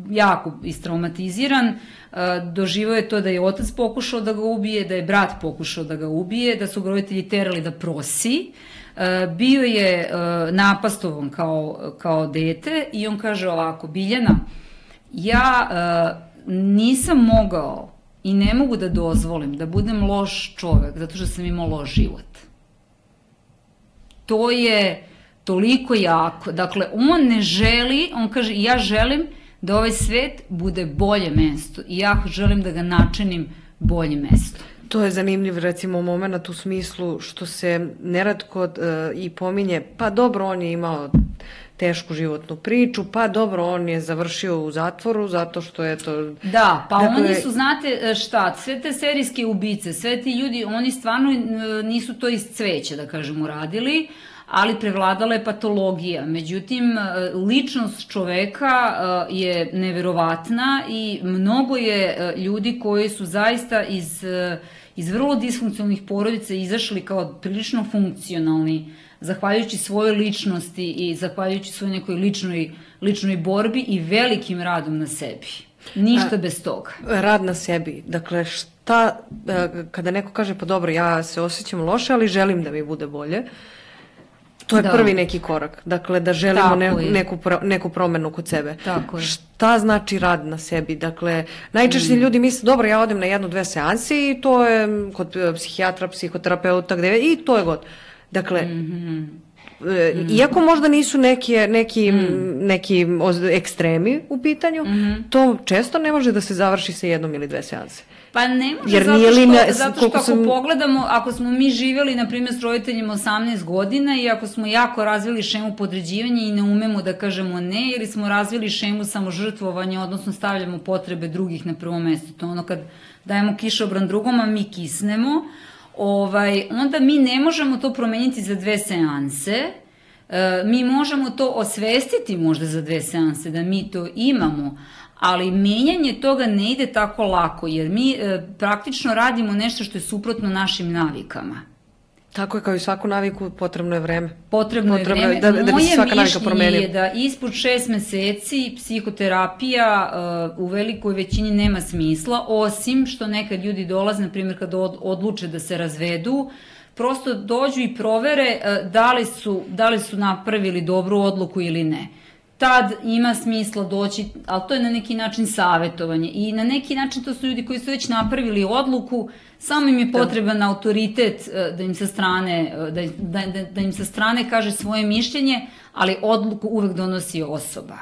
jako istraumatiziran, doživao je to da je otac pokušao da ga ubije, da je brat pokušao da ga ubije, da su ga roditelji terali da prosi, bio je napastovan kao, kao dete i on kaže ovako, Biljana, ja nisam mogao i ne mogu da dozvolim da budem loš čovek zato što sam imao loš život. To je toliko jako. Dakle, on ne želi, on kaže, ja želim da ovaj svet bude bolje mesto i ja želim da ga načinim bolje mesto. To je zanimljiv, recimo, moment u smislu što se neretko uh, i pominje, pa dobro, on je imao tešku životnu priču, pa dobro, on je završio u zatvoru zato što je to... Da, pa dakle, oni su, znate šta, sve te serijske ubice, sve ti ljudi, oni stvarno nisu to iz cveća, da kažem, uradili, ali prevladala je patologija. Međutim, ličnost čoveka je neverovatna i mnogo je ljudi koji su zaista iz, iz vrlo disfunkcionalnih porodica izašli kao prilično funkcionalni, zahvaljujući svojoj ličnosti i zahvaljujući svojoj nekoj ličnoj, ličnoj borbi i velikim radom na sebi. Ništa A, bez toga. Rad na sebi. Dakle, šta, kada neko kaže, pa dobro, ja se osjećam loše, ali želim da mi bude bolje, to je da. prvi neki korak. Dakle, da želimo ne, neku, neku promenu kod sebe. Tako je. Šta znači rad na sebi? Dakle, najčešće mm. ljudi misle, dobro, ja odem na jednu, dve seanse i to je kod psihijatra, psihoterapeuta, gde je, i to je god. Dakle, mm-hmm. e, iako možda nisu neki, neki, mm. neki ekstremi u pitanju, mm-hmm. to često ne može da se završi sa jednom ili dve seanse. Pa ne može, jer zato što, linija, zato što ako sam... pogledamo, ako smo mi živjeli, na primjer, s roditeljima osamnaest godina i ako smo jako razvili šemu podređivanja i ne umemo da kažemo ne, ili smo razvili šemu samožrtvovanja, odnosno stavljamo potrebe drugih na prvo mesto. To ono kad dajemo kišobran drugom, a mi kisnemo, ovaj, onda mi ne možemo to promeniti za dve seanse, e, mi možemo to osvestiti možda za dve seanse, da mi to imamo, ali menjanje toga ne ide tako lako, jer mi e, praktično radimo nešto što je suprotno našim navikama. Tako je, kao i svaku naviku, potrebno je vreme. Potrebno, potrebno je vreme. Da, da bi se svaka navika promenila. Moje mišljenje je da ispod šest meseci psihoterapija uh, u velikoj većini nema smisla, osim što nekad ljudi dolaze, na primjer, kada od, odluče da se razvedu, prosto dođu i provere uh, da, li su, da li su napravili dobru odluku ili ne. Tad ima smisla doći, ali to je na neki način savetovanje i na neki način to su ljudi koji su već napravili odluku, samo im je potreban da. autoritet da im sa strane, da, da, da im sa strane kaže svoje mišljenje, ali odluku uvek donosi osoba.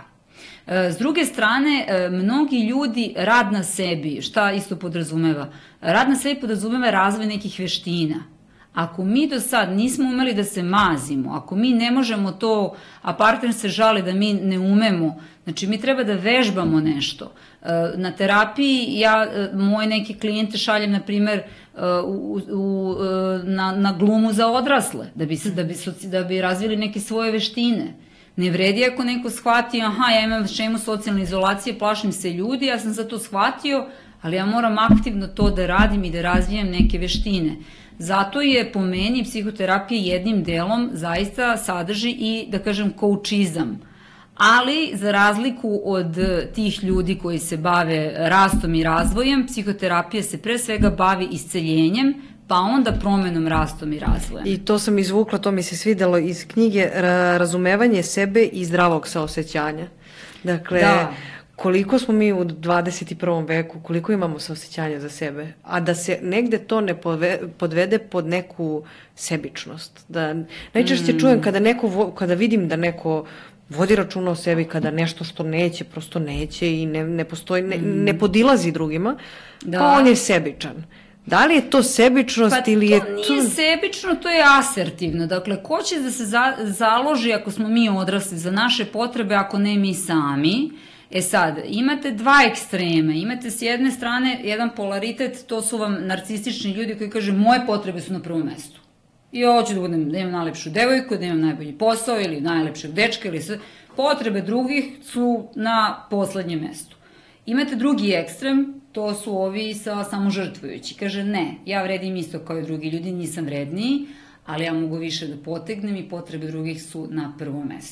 S druge strane, mnogi ljudi rad na sebi, šta isto podrazumeva? Rad na sebi podrazumeva razvoj nekih veština. Ako mi do sad nismo umeli da se mazimo, ako mi ne možemo to, a partner se žali da mi ne umemo, znači mi treba da vežbamo nešto. Na terapiji ja moje neke klijente šaljem, na primer, u, u, na, na glumu za odrasle, da bi, se, da, bi, da bi razvili neke svoje veštine. Ne vredi ako neko shvati, aha, ja imam šemu socijalne izolacije, plašim se ljudi, ja sam za to shvatio, ali ja moram aktivno to da radim i da razvijam neke veštine. Zato je po meni psihoterapija jednim delom zaista sadrži i, da kažem, koučizam. Ali, za razliku od tih ljudi koji se bave rastom i razvojem, psihoterapija se pre svega bavi isceljenjem, pa onda promenom, rastom i razvojem. I to sam izvukla, to mi se svidelo iz knjige Razumevanje sebe i zdravog saosećanja. Dakle, da. Koliko smo mi u dvadeset prvom veku, koliko imamo saosećanja za sebe, a da se negde to ne podvede pod neku sebičnost. Da, najčešće mm. čujem kada, neko, kada vidim da neko vodi računa o sebi, kada nešto što neće, prosto neće i ne, ne postoji, ne, mm. ne podilazi drugima, da. Pa on je sebičan. Da li je to sebičnost pa ili je to... Pa to nije sebično, to je asertivno. Dakle, ko će da se za, založi ako smo mi odrasli za naše potrebe, ako ne mi sami? E sad, imate dva ekstrema, imate s jedne strane jedan polaritet, to su vam narcistični ljudi koji kaže moje potrebe su na prvom mestu. I ja hoću da budem, da imam najlepšu devojku, da imam najbolji posao ili najlepšeg dečka ili sve. Potrebe drugih su na poslednjem mestu. Imate drugi ekstrem, to su ovi sa samožrtvujući. Kaže ne, ja vredim isto kao i drugi ljudi, nisam vredniji, ali ja mogu više da potegnem i potrebe drugih su na prvom mestu.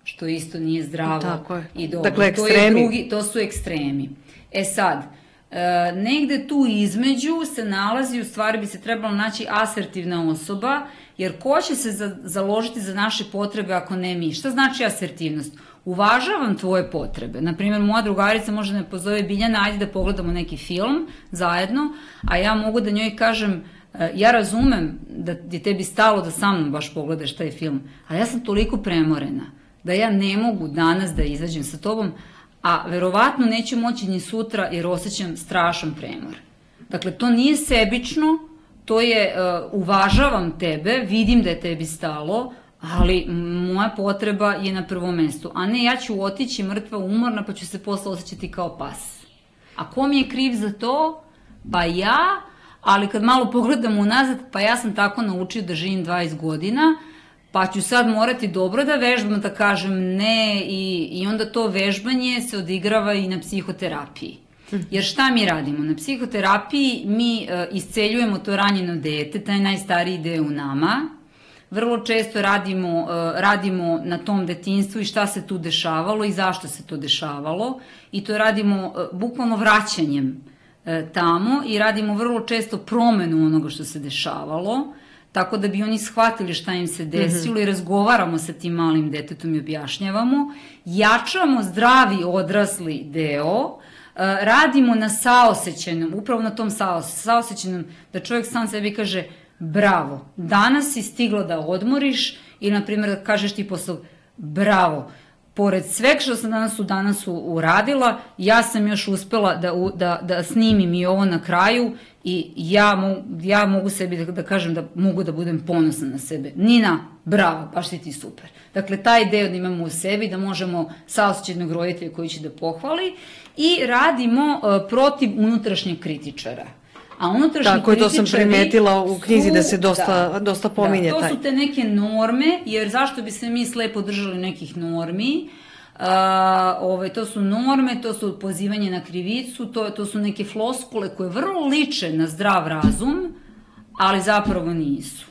što isto nije zdravo Tako je. i dobro. Dakle, to, je drugi, to su ekstremi. E sad, e, negde tu između se nalazi, u stvari bi se trebalo naći asertivna osoba, jer ko će se za, založiti za naše potrebe ako ne mi? Šta znači asertivnost? Uvažavam tvoje potrebe. Naprimjer, moja drugarica može da me pozove Biljana, ajde da pogledamo neki film zajedno, a ja mogu da njoj kažem, ja razumem da je tebi stalo da sa mnom baš pogledaš taj film, a ja sam toliko premorena da ja ne mogu danas da izađem sa tobom, a verovatno neću moći ni sutra jer osjećam strašan premor. Dakle, to nije sebično, to je uh, uvažavam tebe, vidim da je tebi stalo, ali moja potreba je na prvom mestu, a ne ja ću otići mrtva umorna pa ću se posle osjećati kao pas. A ko mi je kriv za to? Pa ja, ali kad malo pogledam unazad, pa ja sam tako naučio da živim dvadeset godina, pa ću sad morati dobro da vežbam, da kažem ne, i, i onda to vežbanje se odigrava i na psihoterapiji. Jer šta mi radimo? Na psihoterapiji mi uh, isceljujemo to ranjeno dete, taj najstariji deo u nama. Vrlo često radimo, uh, radimo na tom detinjstvu i šta se tu dešavalo i zašto se to dešavalo. I to radimo uh, bukvalno vraćanjem uh, tamo i radimo vrlo često promenu onoga što se dešavalo, tako da bi oni shvatili šta im se desilo mm-hmm. i razgovaramo sa tim malim detetom i objašnjavamo. Jačamo zdravi odrasli deo, radimo na saosećajnom, upravo na tom saosećajnom, da čovjek sam sebi kaže bravo, danas si stigla da odmoriš i na primjer da kažeš ti posle bravo, pored sveg što sam danas u danas uradila, ja sam još uspela da, da, da snimim i ovo na kraju i ja, mo, ja mogu sebi da, da kažem da mogu da budem ponosna na sebe. Nina, bravo, baš si ti super. Dakle, taj deo da imamo u sebi, da možemo saosećajnog roditelja koji će da pohvali i radimo uh, protiv unutrašnjeg kritičara. A unutrašnji Tako je, to sam primetila u knjizi su, da se dosta, da, dosta pominje da, taj. To su te neke norme, jer zašto bi se mi slepo držali nekih normi? Uh, ovaj, to su norme, to su pozivanje na krivicu, to, to su neke floskule koje vrlo liče na zdrav razum, ali zapravo nisu.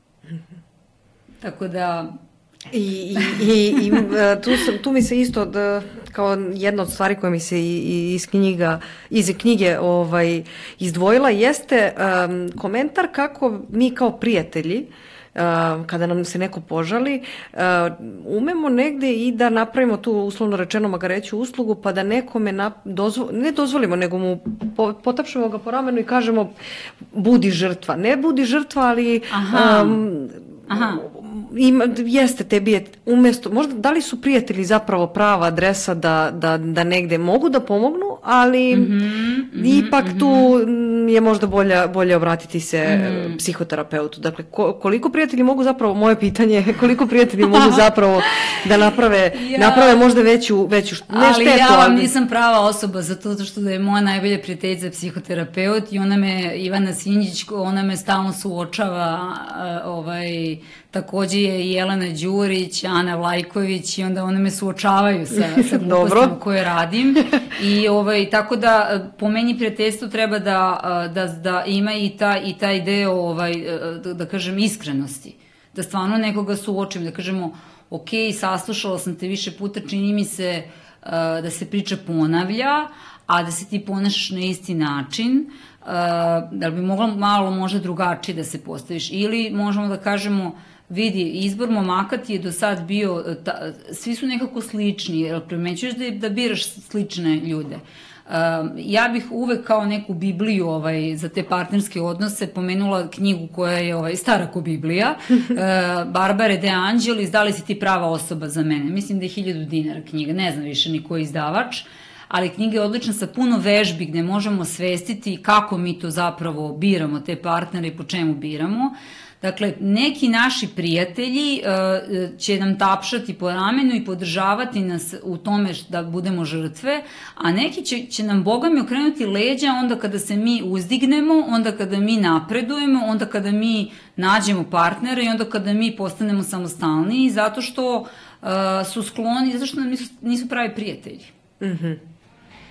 Tako da... I, i, i, i tu, sam, tu mi se isto, da, kao jedna od stvari koja mi se i, iz, knjiga, iz knjige ovaj, izdvojila, jeste um, komentar kako mi kao prijatelji, Uh, kada nam se neko požali, uh, umemo negde i da napravimo tu uslovno rečeno magareću uslugu, pa da nekome na, dozvo, ne dozvolimo, nego mu po, potapšemo ga po ramenu i kažemo budi žrtva. Ne budi žrtva, ali Aha. Um, Aha. Ima, jeste, tebi je umesto, možda da li su prijatelji zapravo prava adresa da, da, da negde mogu da pomognu, ali mm-hmm, ipak mm-hmm. tu je možda bolje, bolje obratiti se mm-hmm. psihoterapeutu. Dakle, ko, koliko prijatelji mogu zapravo, moje pitanje, koliko prijatelji mogu zapravo da naprave, ja. naprave možda veću, veću ne ali štetu. Ja vam ali... nisam prava osoba za to što da je moja najbolja prijateljica psihoterapeut i ona me, Ivana Sinđić, ona me stalno suočava ovaj, takođe je i Jelena Đurić, Ana Vlajković i onda one me suočavaju sa, sa glupostima koje radim. I ovaj, tako da po meni prijateljstvo treba da, da, da ima i, ta, i taj deo, ovaj, da, da kažem, iskrenosti. Da stvarno nekoga suočim, da kažemo, ok, saslušala sam te više puta, čini mi se uh, da se priča ponavlja, a da se ti ponašaš na isti način, uh, da bi mogla malo možda drugačije da se postaviš. Ili možemo da kažemo, vidi, izbor momaka ti je do sad bio, ta, svi su nekako slični, jer primećuješ da, da biraš slične ljude. Uh, ja bih uvek kao neku Bibliju ovaj, za te partnerske odnose pomenula knjigu koja je ovaj, stara ko Biblija, uh, Barbare de Angelis, da li si ti prava osoba za mene? Mislim da je hiljadu dinara knjiga, ne znam više ni ko je izdavač, ali knjiga je odlična sa puno vežbi gde možemo svestiti kako mi to zapravo biramo te partnere i po čemu biramo. Dakle, neki naši prijatelji uh, će nam tapšati po ramenu i podržavati nas u tome da budemo žrtve, a neki će, će nam bogami okrenuti leđa onda kada se mi uzdignemo, onda kada mi napredujemo, onda kada mi nađemo partnera i onda kada mi postanemo samostalniji, zato što uh, su skloni, zato što nam nisu, nisu pravi prijatelji. Mhm.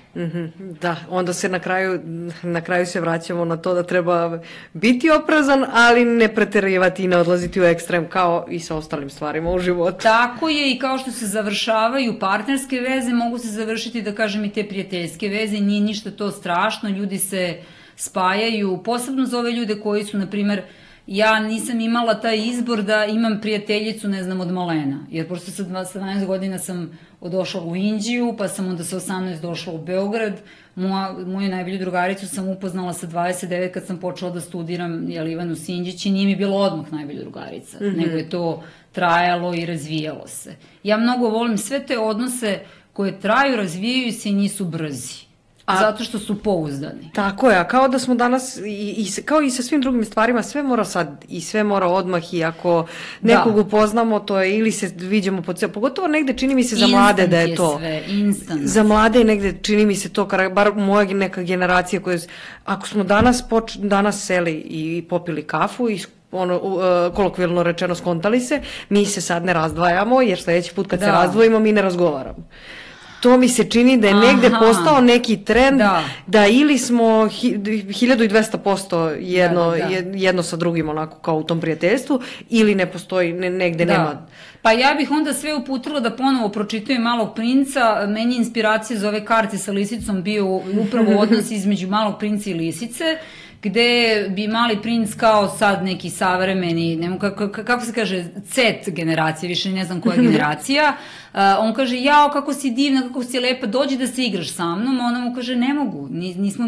Da, onda se na kraju, na kraju se vraćamo na to da treba biti oprezan, ali ne preterivati i ne odlaziti u ekstrem kao i sa ostalim stvarima u životu. Tako je, i kao što se završavaju partnerske veze, mogu se završiti, da kažem, i te prijateljske veze, nije ništa to strašno, ljudi se spajaju, posebno za ove ljude koji su, na primer, ja nisam imala taj izbor da imam prijateljicu, ne znam, od malena, jer prosto sa dvanaest godina sam odošla u Indiju, pa sam onda sa osamnaest došla u Beograd. Moja, moju najbolju drugaricu sam upoznala sa dvadeset devet kad sam počela da studiram, jel, Ivanu Sinđić, i nije mi bilo odmah najbolja drugarica, mm-hmm. nego je to trajalo i razvijalo se. Ja mnogo volim sve te odnose koje traju, razvijaju se i nisu brzi. A, zato što su pouzdani. Tako je, a kao da smo danas, i, i, kao i sa svim drugim stvarima, sve mora sad i sve mora odmah, i ako nekog da. upoznamo, to je, ili se viđemo po ceo, pogotovo negde čini mi se za instant mlade da je to. Sve, instant. Za mlade negde čini mi se to, bar moja neka generacija koja, ako smo danas, poč, danas seli i popili kafu i ono, uh, kolokvijalno rečeno skontali se, mi se sad ne razdvajamo, jer sledeći put kad da. se razdvojimo mi ne razgovaramo. To mi se čini da je negde Aha, postao neki trend da, da ili smo hiljadu i dvesta posto jedno, da, da, da. jedno sa drugim onako kao u tom prijateljstvu, ili ne postoji, ne, negde da. nema. Pa ja bih onda sve uputila da ponovo pročitaju Malog princa. Meni inspiracija za ove karte sa lisicom bio upravo odnos između Malog princa i lisice, gde bi Mali princ kao sad neki savremeni, nemo, kako, kako se kaže, Z generacija, više ne znam koja je generacija, uh, on kaže, jao, kako si divna, kako si lepa, dođi da se igraš sa mnom, ona mu kaže, ne mogu, nismo,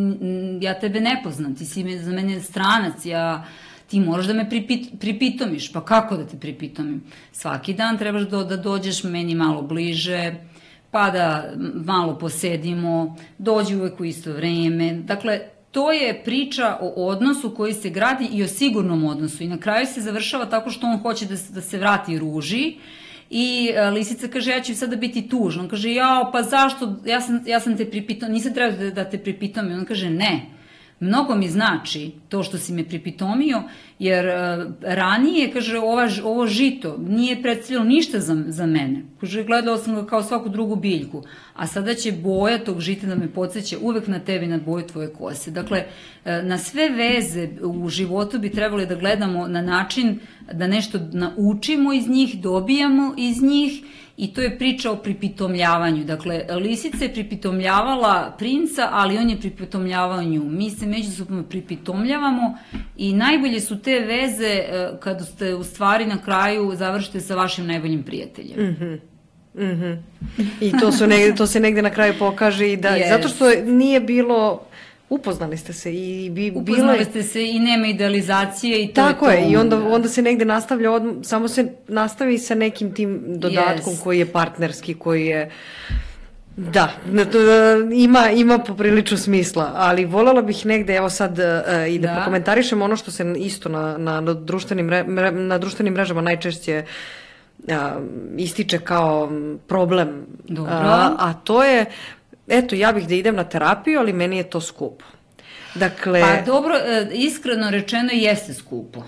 ja tebe ne poznam, ti si za mene stranac, ja... ti moraš da me pripit, pripitomiš. Pa kako da te pripitomim? Svaki dan trebaš do, da dođeš meni malo bliže, pa da malo posedimo, dođi uvek u isto vreme. Dakle, to je priča o odnosu koji se gradi i o sigurnom odnosu. I na kraju se završava tako što on hoće da, da se vrati ruži. I a, lisica kaže, ja ću sada biti tužna. On kaže, jao, pa zašto? Ja sam, ja sam te pripitomio, nisam trebao da, da te pripitomio. On kaže, ne. Mnogo mi znači to što si me pripitomio, jer uh, ranije, kaže, ova, ovo žito nije predstavljalo ništa za, za mene. Kaže, gledala sam ga kao svaku drugu biljku, a sada će boja tog žita da me podsjeća uvek na tebi, na boju tvoje kose. Dakle, uh, na sve veze u životu bi trebali da gledamo na način da nešto naučimo iz njih, dobijamo iz njih. I to je priča o pripitomljavanju. Dakle, lisica je pripitomljavala princa, ali on je pripitomljavao nju. Mi se međusobno pripitomljavamo i najbolje su te veze kada ste u stvari na kraju završite sa vašim najboljim prijateljem. Mm-hmm. Mm-hmm. I to, su negde, to se negde na kraju pokaže i da, yes. zato što nije bilo... Upoznali ste se i bi bilo... Upoznali ste se i nema idealizacije i to tako je to. je, i onda, onda se negde nastavlja, od, samo se nastavi sa nekim tim dodatkom yes. koji je partnerski, koji je... Da, ima, ima poprilično smisla, ali voljela bih negde, evo sad, uh, i da, da prokomentarišem ono što se isto na, na, na, društvenim, mre, na društvenim mrežama najčešće uh, ističe kao problem. Dobro. Uh, a to je... Eto, ja bih da idem na terapiju, ali meni je to skupo. Dakle... Pa dobro, iskreno rečeno jeste skupo.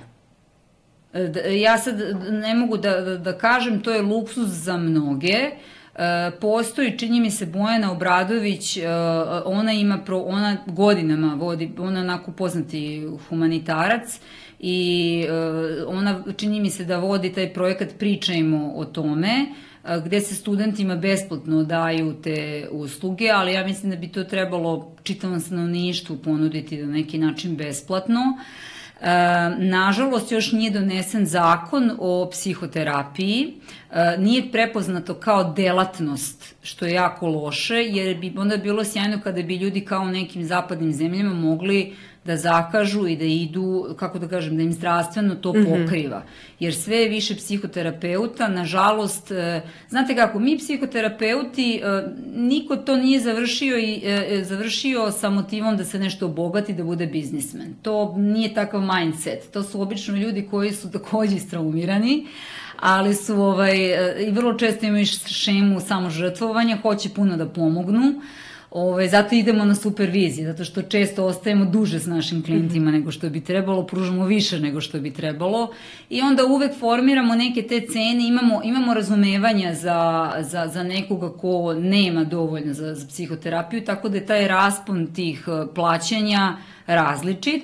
Ja sad ne mogu da, da, da kažem, to je luksuz za mnoge. Postoji, čini mi se, Bojana Obradović, ona ima, pro, ona godinama vodi, ona onako poznati humanitarac i ona, čini mi se, da vodi taj projekat Pričajmo o tome, gde se studentima besplatno daju te usluge, ali ja mislim da bi to trebalo čitavom stanovništvu ponuditi na neki način besplatno. E, nažalost, još nije donesen zakon o psihoterapiji, e, nije prepoznato kao delatnost, što je jako loše, jer bi onda bilo sjajno kada bi ljudi kao u nekim zapadnim zemljama mogli da zakažu i da idu, kako da kažem, da im zdravstveno to pokriva. Jer sve je više psihoterapeuta, nažalost, znate kako, mi psihoterapeuti, niko to nije završio i završio sa motivom da se nešto obogati, da bude biznismen. To nije takav mindset. To su obično ljudi koji su takođe istraumirani, ali su ovaj, i vrlo često imaju šemu samožrtvovanja, hoće puno da pomognu. Ove, zato idemo na supervizije, zato što često ostajemo duže s našim klijentima nego što bi trebalo, pružamo više nego što bi trebalo i onda uvek formiramo neke te cene, imamo, imamo razumevanja za, za, za nekoga ko nema dovoljno za, za psihoterapiju, tako da je taj raspon tih plaćanja različit.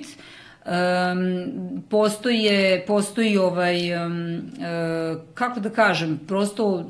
Um, postoje, postoji ovaj, um, uh, kako da kažem, prosto uh,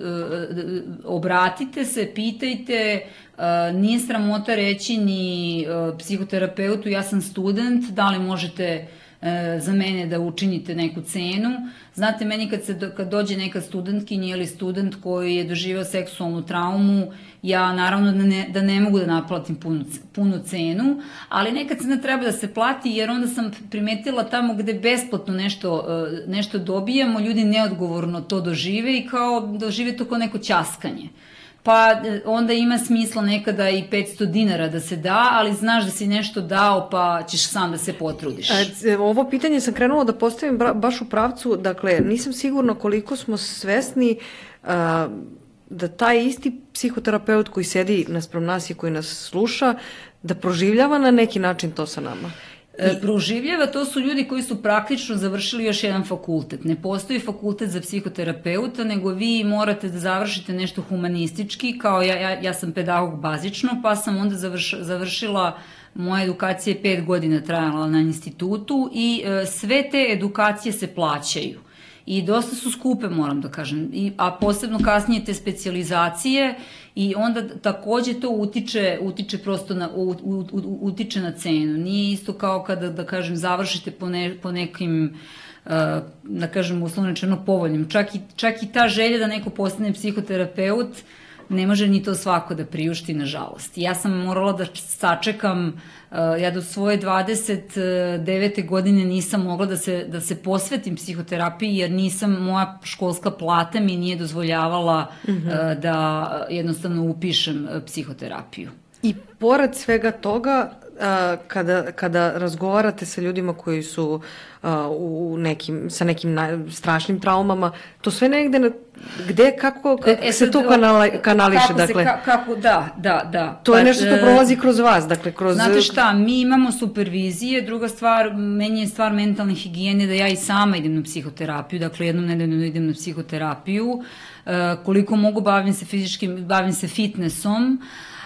obratite se, pitajte, uh, nije sramota reći ni uh, psihoterapeutu, ja sam student, da li možete uh, za mene da učinite neku cenu. Znate, meni kad, se, kad dođe neka studentkinja ili student koji je doživao seksualnu traumu, ja naravno da ne, da ne mogu da naplatim punu, punu cenu, ali nekad cena treba da se plati jer onda sam primetila tamo gde besplatno nešto, nešto dobijamo, ljudi neodgovorno to dožive i kao dožive to kao neko ćaskanje. Pa onda ima smisla nekada i petsto dinara da se da, ali znaš da si nešto dao pa ćeš sam da se potrudiš. E, ovo pitanje sam krenula da postavim baš u pravcu, dakle nisam sigurna koliko smo svesni a, da taj isti psihoterapeut koji sedi naspram nas i koji nas sluša, da proživljava na neki način to sa nama. I proživljava, to su ljudi koji su praktično završili još jedan fakultet. Ne postoji fakultet za psihoterapeuta, nego vi morate da završite nešto humanistički, kao ja, ja, ja sam pedagog bazično, pa sam onda završ, završila, moja edukacija je pet godina trajala na institutu i e, sve te edukacije se plaćaju. I dosta su skupe, moram da kažem, I, a posebno kasnije te specijalizacije i onda takođe to utiče, utiče prosto na, u, u, u, utiče na cenu. Nije isto kao kada, da kažem, završite po, ne, po nekim, uh, da kažem, uslovno rečeno povoljnim. Čak i, čak i ta želja da neko postane psihoterapeut ne može ni to svako da priušti, nažalost. Ja sam morala da sačekam, uh, ja do svoje dvadeset devete godine nisam mogla da se, da se posvetim psihoterapiji, jer nisam, moja školska plata mi nije dozvoljavala mm-hmm. uh, da jednostavno upišem uh, psihoterapiju. I pored svega toga, a, kada, kada razgovarate sa ljudima koji su a, u nekim, sa nekim na, strašnim traumama, to sve negde, na, gde, kako, kako e, se to kanala, kanališe? Kako dakle, se, ka, kako, da, da, da. To pa, je nešto što prolazi kroz vas, dakle, kroz... Znate šta, mi imamo supervizije, druga stvar, meni je stvar mentalne higijene da ja i sama idem na psihoterapiju, dakle, jednom nedeljno idem na psihoterapiju, uh, koliko mogu bavim se fizičkim, bavim se fitnessom,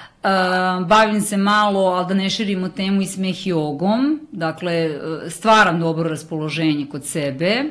Uh, bavim se malo, ali da ne širimo temu, i smeh jogom, dakle stvaram dobro raspoloženje kod sebe,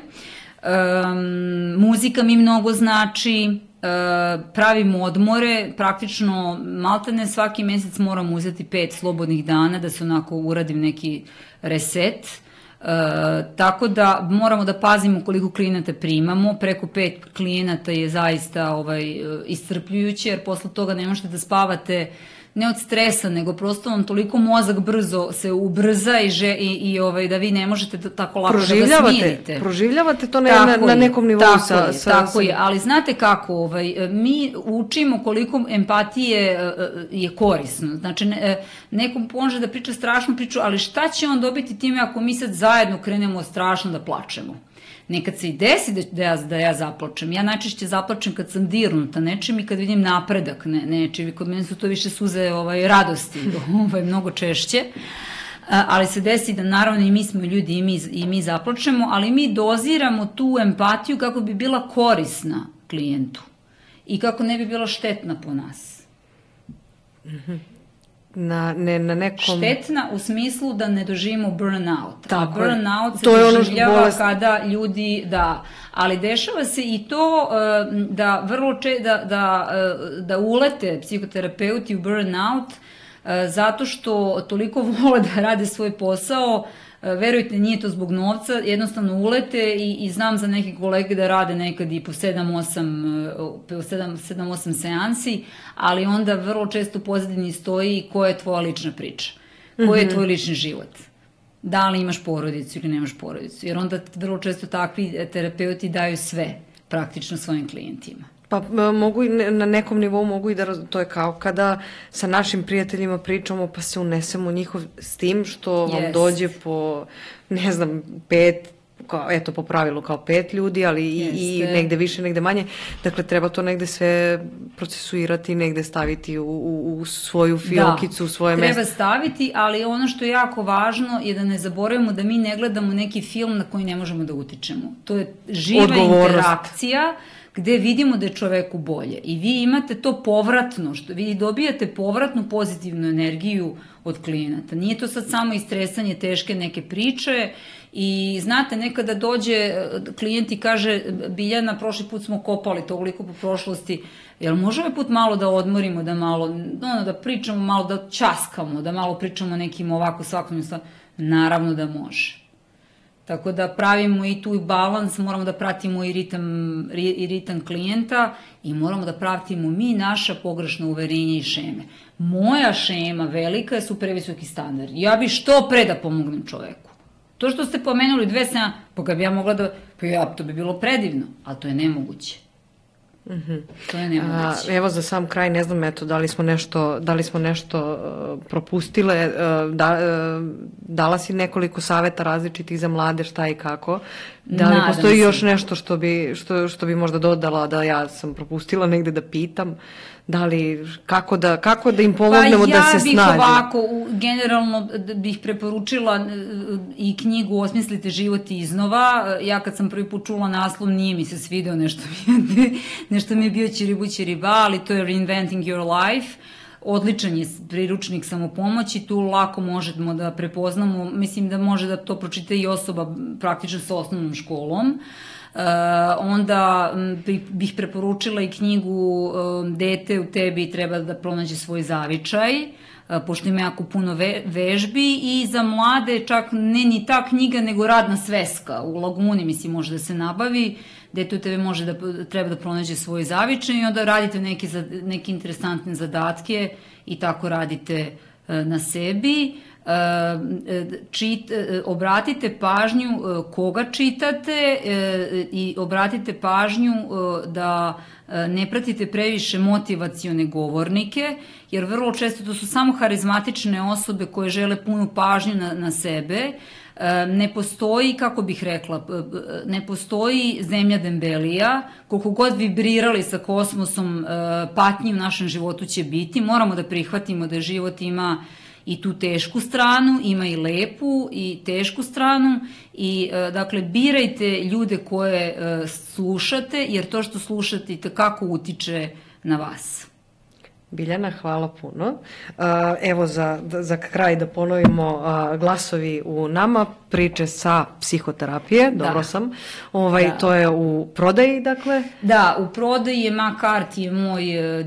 um, muzika mi mnogo znači, uh, pravim odmore, praktično maltene svaki mesec moram uzeti pet slobodnih dana da se onako uradim neki reset. Uh, tako da moramo da pazimo koliko klijenata primamo, preko pet klijenata je zaista ovaj, iscrpljujuće, jer posle toga ne možete da spavate ne od stresa, nego prosto vam toliko mozak brzo se ubrza i, že, i, i ovaj, da vi ne možete da, tako lako da ga smirite. Proživljavate to ne, na, na nekom nivou. Tako sa, je, sa, tako sa... je, ali znate kako, ovaj, mi učimo koliko empatije je korisno. Znači, ne, nekom može da priča strašnu priču, ali šta će on dobiti time ako mi sad zajedno krenemo strašno da plačemo? Nekad se i desi da, da, ja, da ja zaplačem. Ja najčešće zaplačem kad sam dirnuta nečim i kad vidim napredak ne, nečim. Kod mene su to više suze ovaj, radosti, ovaj, mnogo češće. A, ali se desi da naravno i mi smo ljudi i mi, i mi zaplačemo, ali mi doziramo tu empatiju kako bi bila korisna klijentu i kako ne bi bila štetna po nas. Mhm. Na, ne, na nekom... Štetna u smislu da ne doživimo burnout. Tako a burnout se to doživljava bolest... kada ljudi, da, ali dešava se i to da vrlo če, da, da, da ulete psihoterapeuti u burnout zato što toliko vole da rade svoj posao. Verujte, nije to zbog novca, jednostavno ulete i, i znam za neke kolege da rade nekad i po sedam osam seansi, ali onda vrlo često u pozadini stoji koja je tvoja lična priča, koji je tvoj lični život. Da li imaš porodicu ili nemaš porodicu, jer onda vrlo često takvi terapeuti daju sve praktično svojim klijentima. Pa mogu i na nekom nivou mogu i da, to je kao kada sa našim prijateljima pričamo pa se unesemo njihov s tim što vam yes. dođe po, ne znam, pet kao, eto, po pravilu kao pet ljudi, ali i, i negde više, negde manje. Dakle, treba to negde sve procesuirati, negde staviti u, u, u svoju fiokicu, u svoje mesto. Treba staviti, ali ono što je jako važno je da ne zaboravimo da mi ne gledamo neki film na koji ne možemo da utičemo. To je živa interakcija gde vidimo da je čoveku bolje. I vi imate to povratno, što vi dobijate povratnu pozitivnu energiju od klijenata. Nije to sad samo istresanje teške neke priče i znate, nekada dođe klijent i kaže, Biljana, prošli put smo kopali toliko po prošlosti, jel može ovaj put malo da odmorimo, da malo, ono, da pričamo malo, da ćaskamo, da malo pričamo nekim ovako svakodnevnim stvarima? Naravno da može. Tako da pravimo i tu balans, moramo da pratimo i ritam, i ritam klijenta i moramo da pratimo mi naša pogrešna uverenja i šeme. Moja šema velika su previsoki standard. Ja bi što pre da pomognem čoveku. To što ste pomenuli dve sedam, pa ga bi ja mogla da, pa ja, to bi bilo predivno, ali to je nemoguće. Mm-hmm. To je nemoguće. A, evo za sam kraj, ne znam, eto, da li smo nešto, da li smo nešto uh, propustile, uh, da, uh, dala si nekoliko saveta različitih za mlade, šta i kako. Da li Nadam postoji se. još nešto što bi, što, što bi možda dodala da ja sam propustila negde da pitam? Da li, kako da, kako da im pomognemo pa da se snađu? Pa ja bih ovako, generalno bih preporučila i knjigu Osmislite život iznova. Ja kad sam prvi put čula naslov, nije mi se svideo, nešto mi je, nešto mi je bio ćiribu ćiriba, ali to je Reinventing Your Life. Odličan je priručnik samopomoći, tu lako možemo da prepoznamo, mislim da može da to pročita i osoba praktično sa osnovnom školom. Uh, onda bih preporučila i knjigu uh, Dete u tebi treba da pronađe svoj zavičaj, uh, pošto ima jako puno ve vežbi i za mlade čak ne ni ta knjiga nego Radna sveska u Laguni, mislim, može da se nabavi. Dete u tebi može da treba da pronađe svoj zavičaj i onda radite neke, neke interesantne zadatke i tako radite uh, na sebi. Čit, obratite pažnju koga čitate i obratite pažnju da ne pratite previše motivacione govornike, jer vrlo često to su samo harizmatične osobe koje žele punu pažnju na, na sebe. Ne postoji, kako bih rekla, ne postoji zemlja dembelija, koliko god vibrirali sa kosmosom, patnji u našem životu će biti. Moramo da prihvatimo da život ima i tu tešku stranu, ima i lepu i tešku stranu i dakle birajte ljude koje slušate, jer to što slušate i kako utiče na vas. Biljana, hvala puno. Evo za, za kraj da ponovimo, glasovi u nama, priče sa psihoterapije, dobro da. sam. Ovaj, da. To je u prodaji, dakle? Da, u prodaji je Makart je moj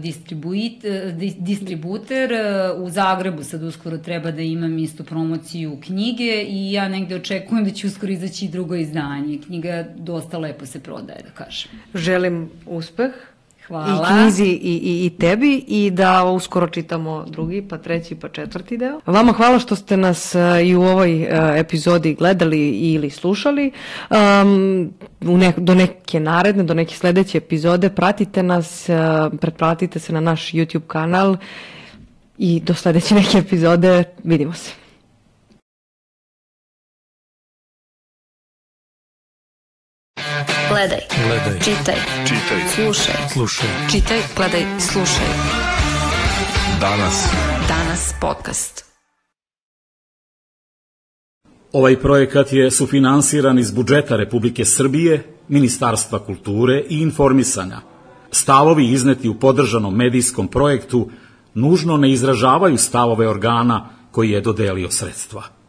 distributer. U Zagrebu sad uskoro treba da imam isto promociju knjige i ja negde očekujem da će uskoro izaći i drugo izdanje. Knjiga dosta lepo se prodaje, da kažem. Želim uspeh. Hvala. I knjizi i, i, i tebi i da uskoro čitamo drugi, pa treći, pa četvrti deo. Vama hvala što ste nas uh, i u ovoj uh, epizodi gledali ili slušali. Um, u ne, do neke naredne, do neke sledeće epizode pratite nas, uh, pretplatite se na naš YouTube kanal i do sledeće neke epizode vidimo se. Gledaj, gledaj, čitaj, čitaj, slušaj, slušaj, čitaj, gledaj, slušaj. Danas. Danas podcast. Ovaj projekat je sufinansiran iz budžeta Republike Srbije, Ministarstva kulture i informisanja. Stavovi izneti u podržanom medijskom projektu nužno ne izražavaju stavove organa koji je dodelio sredstva.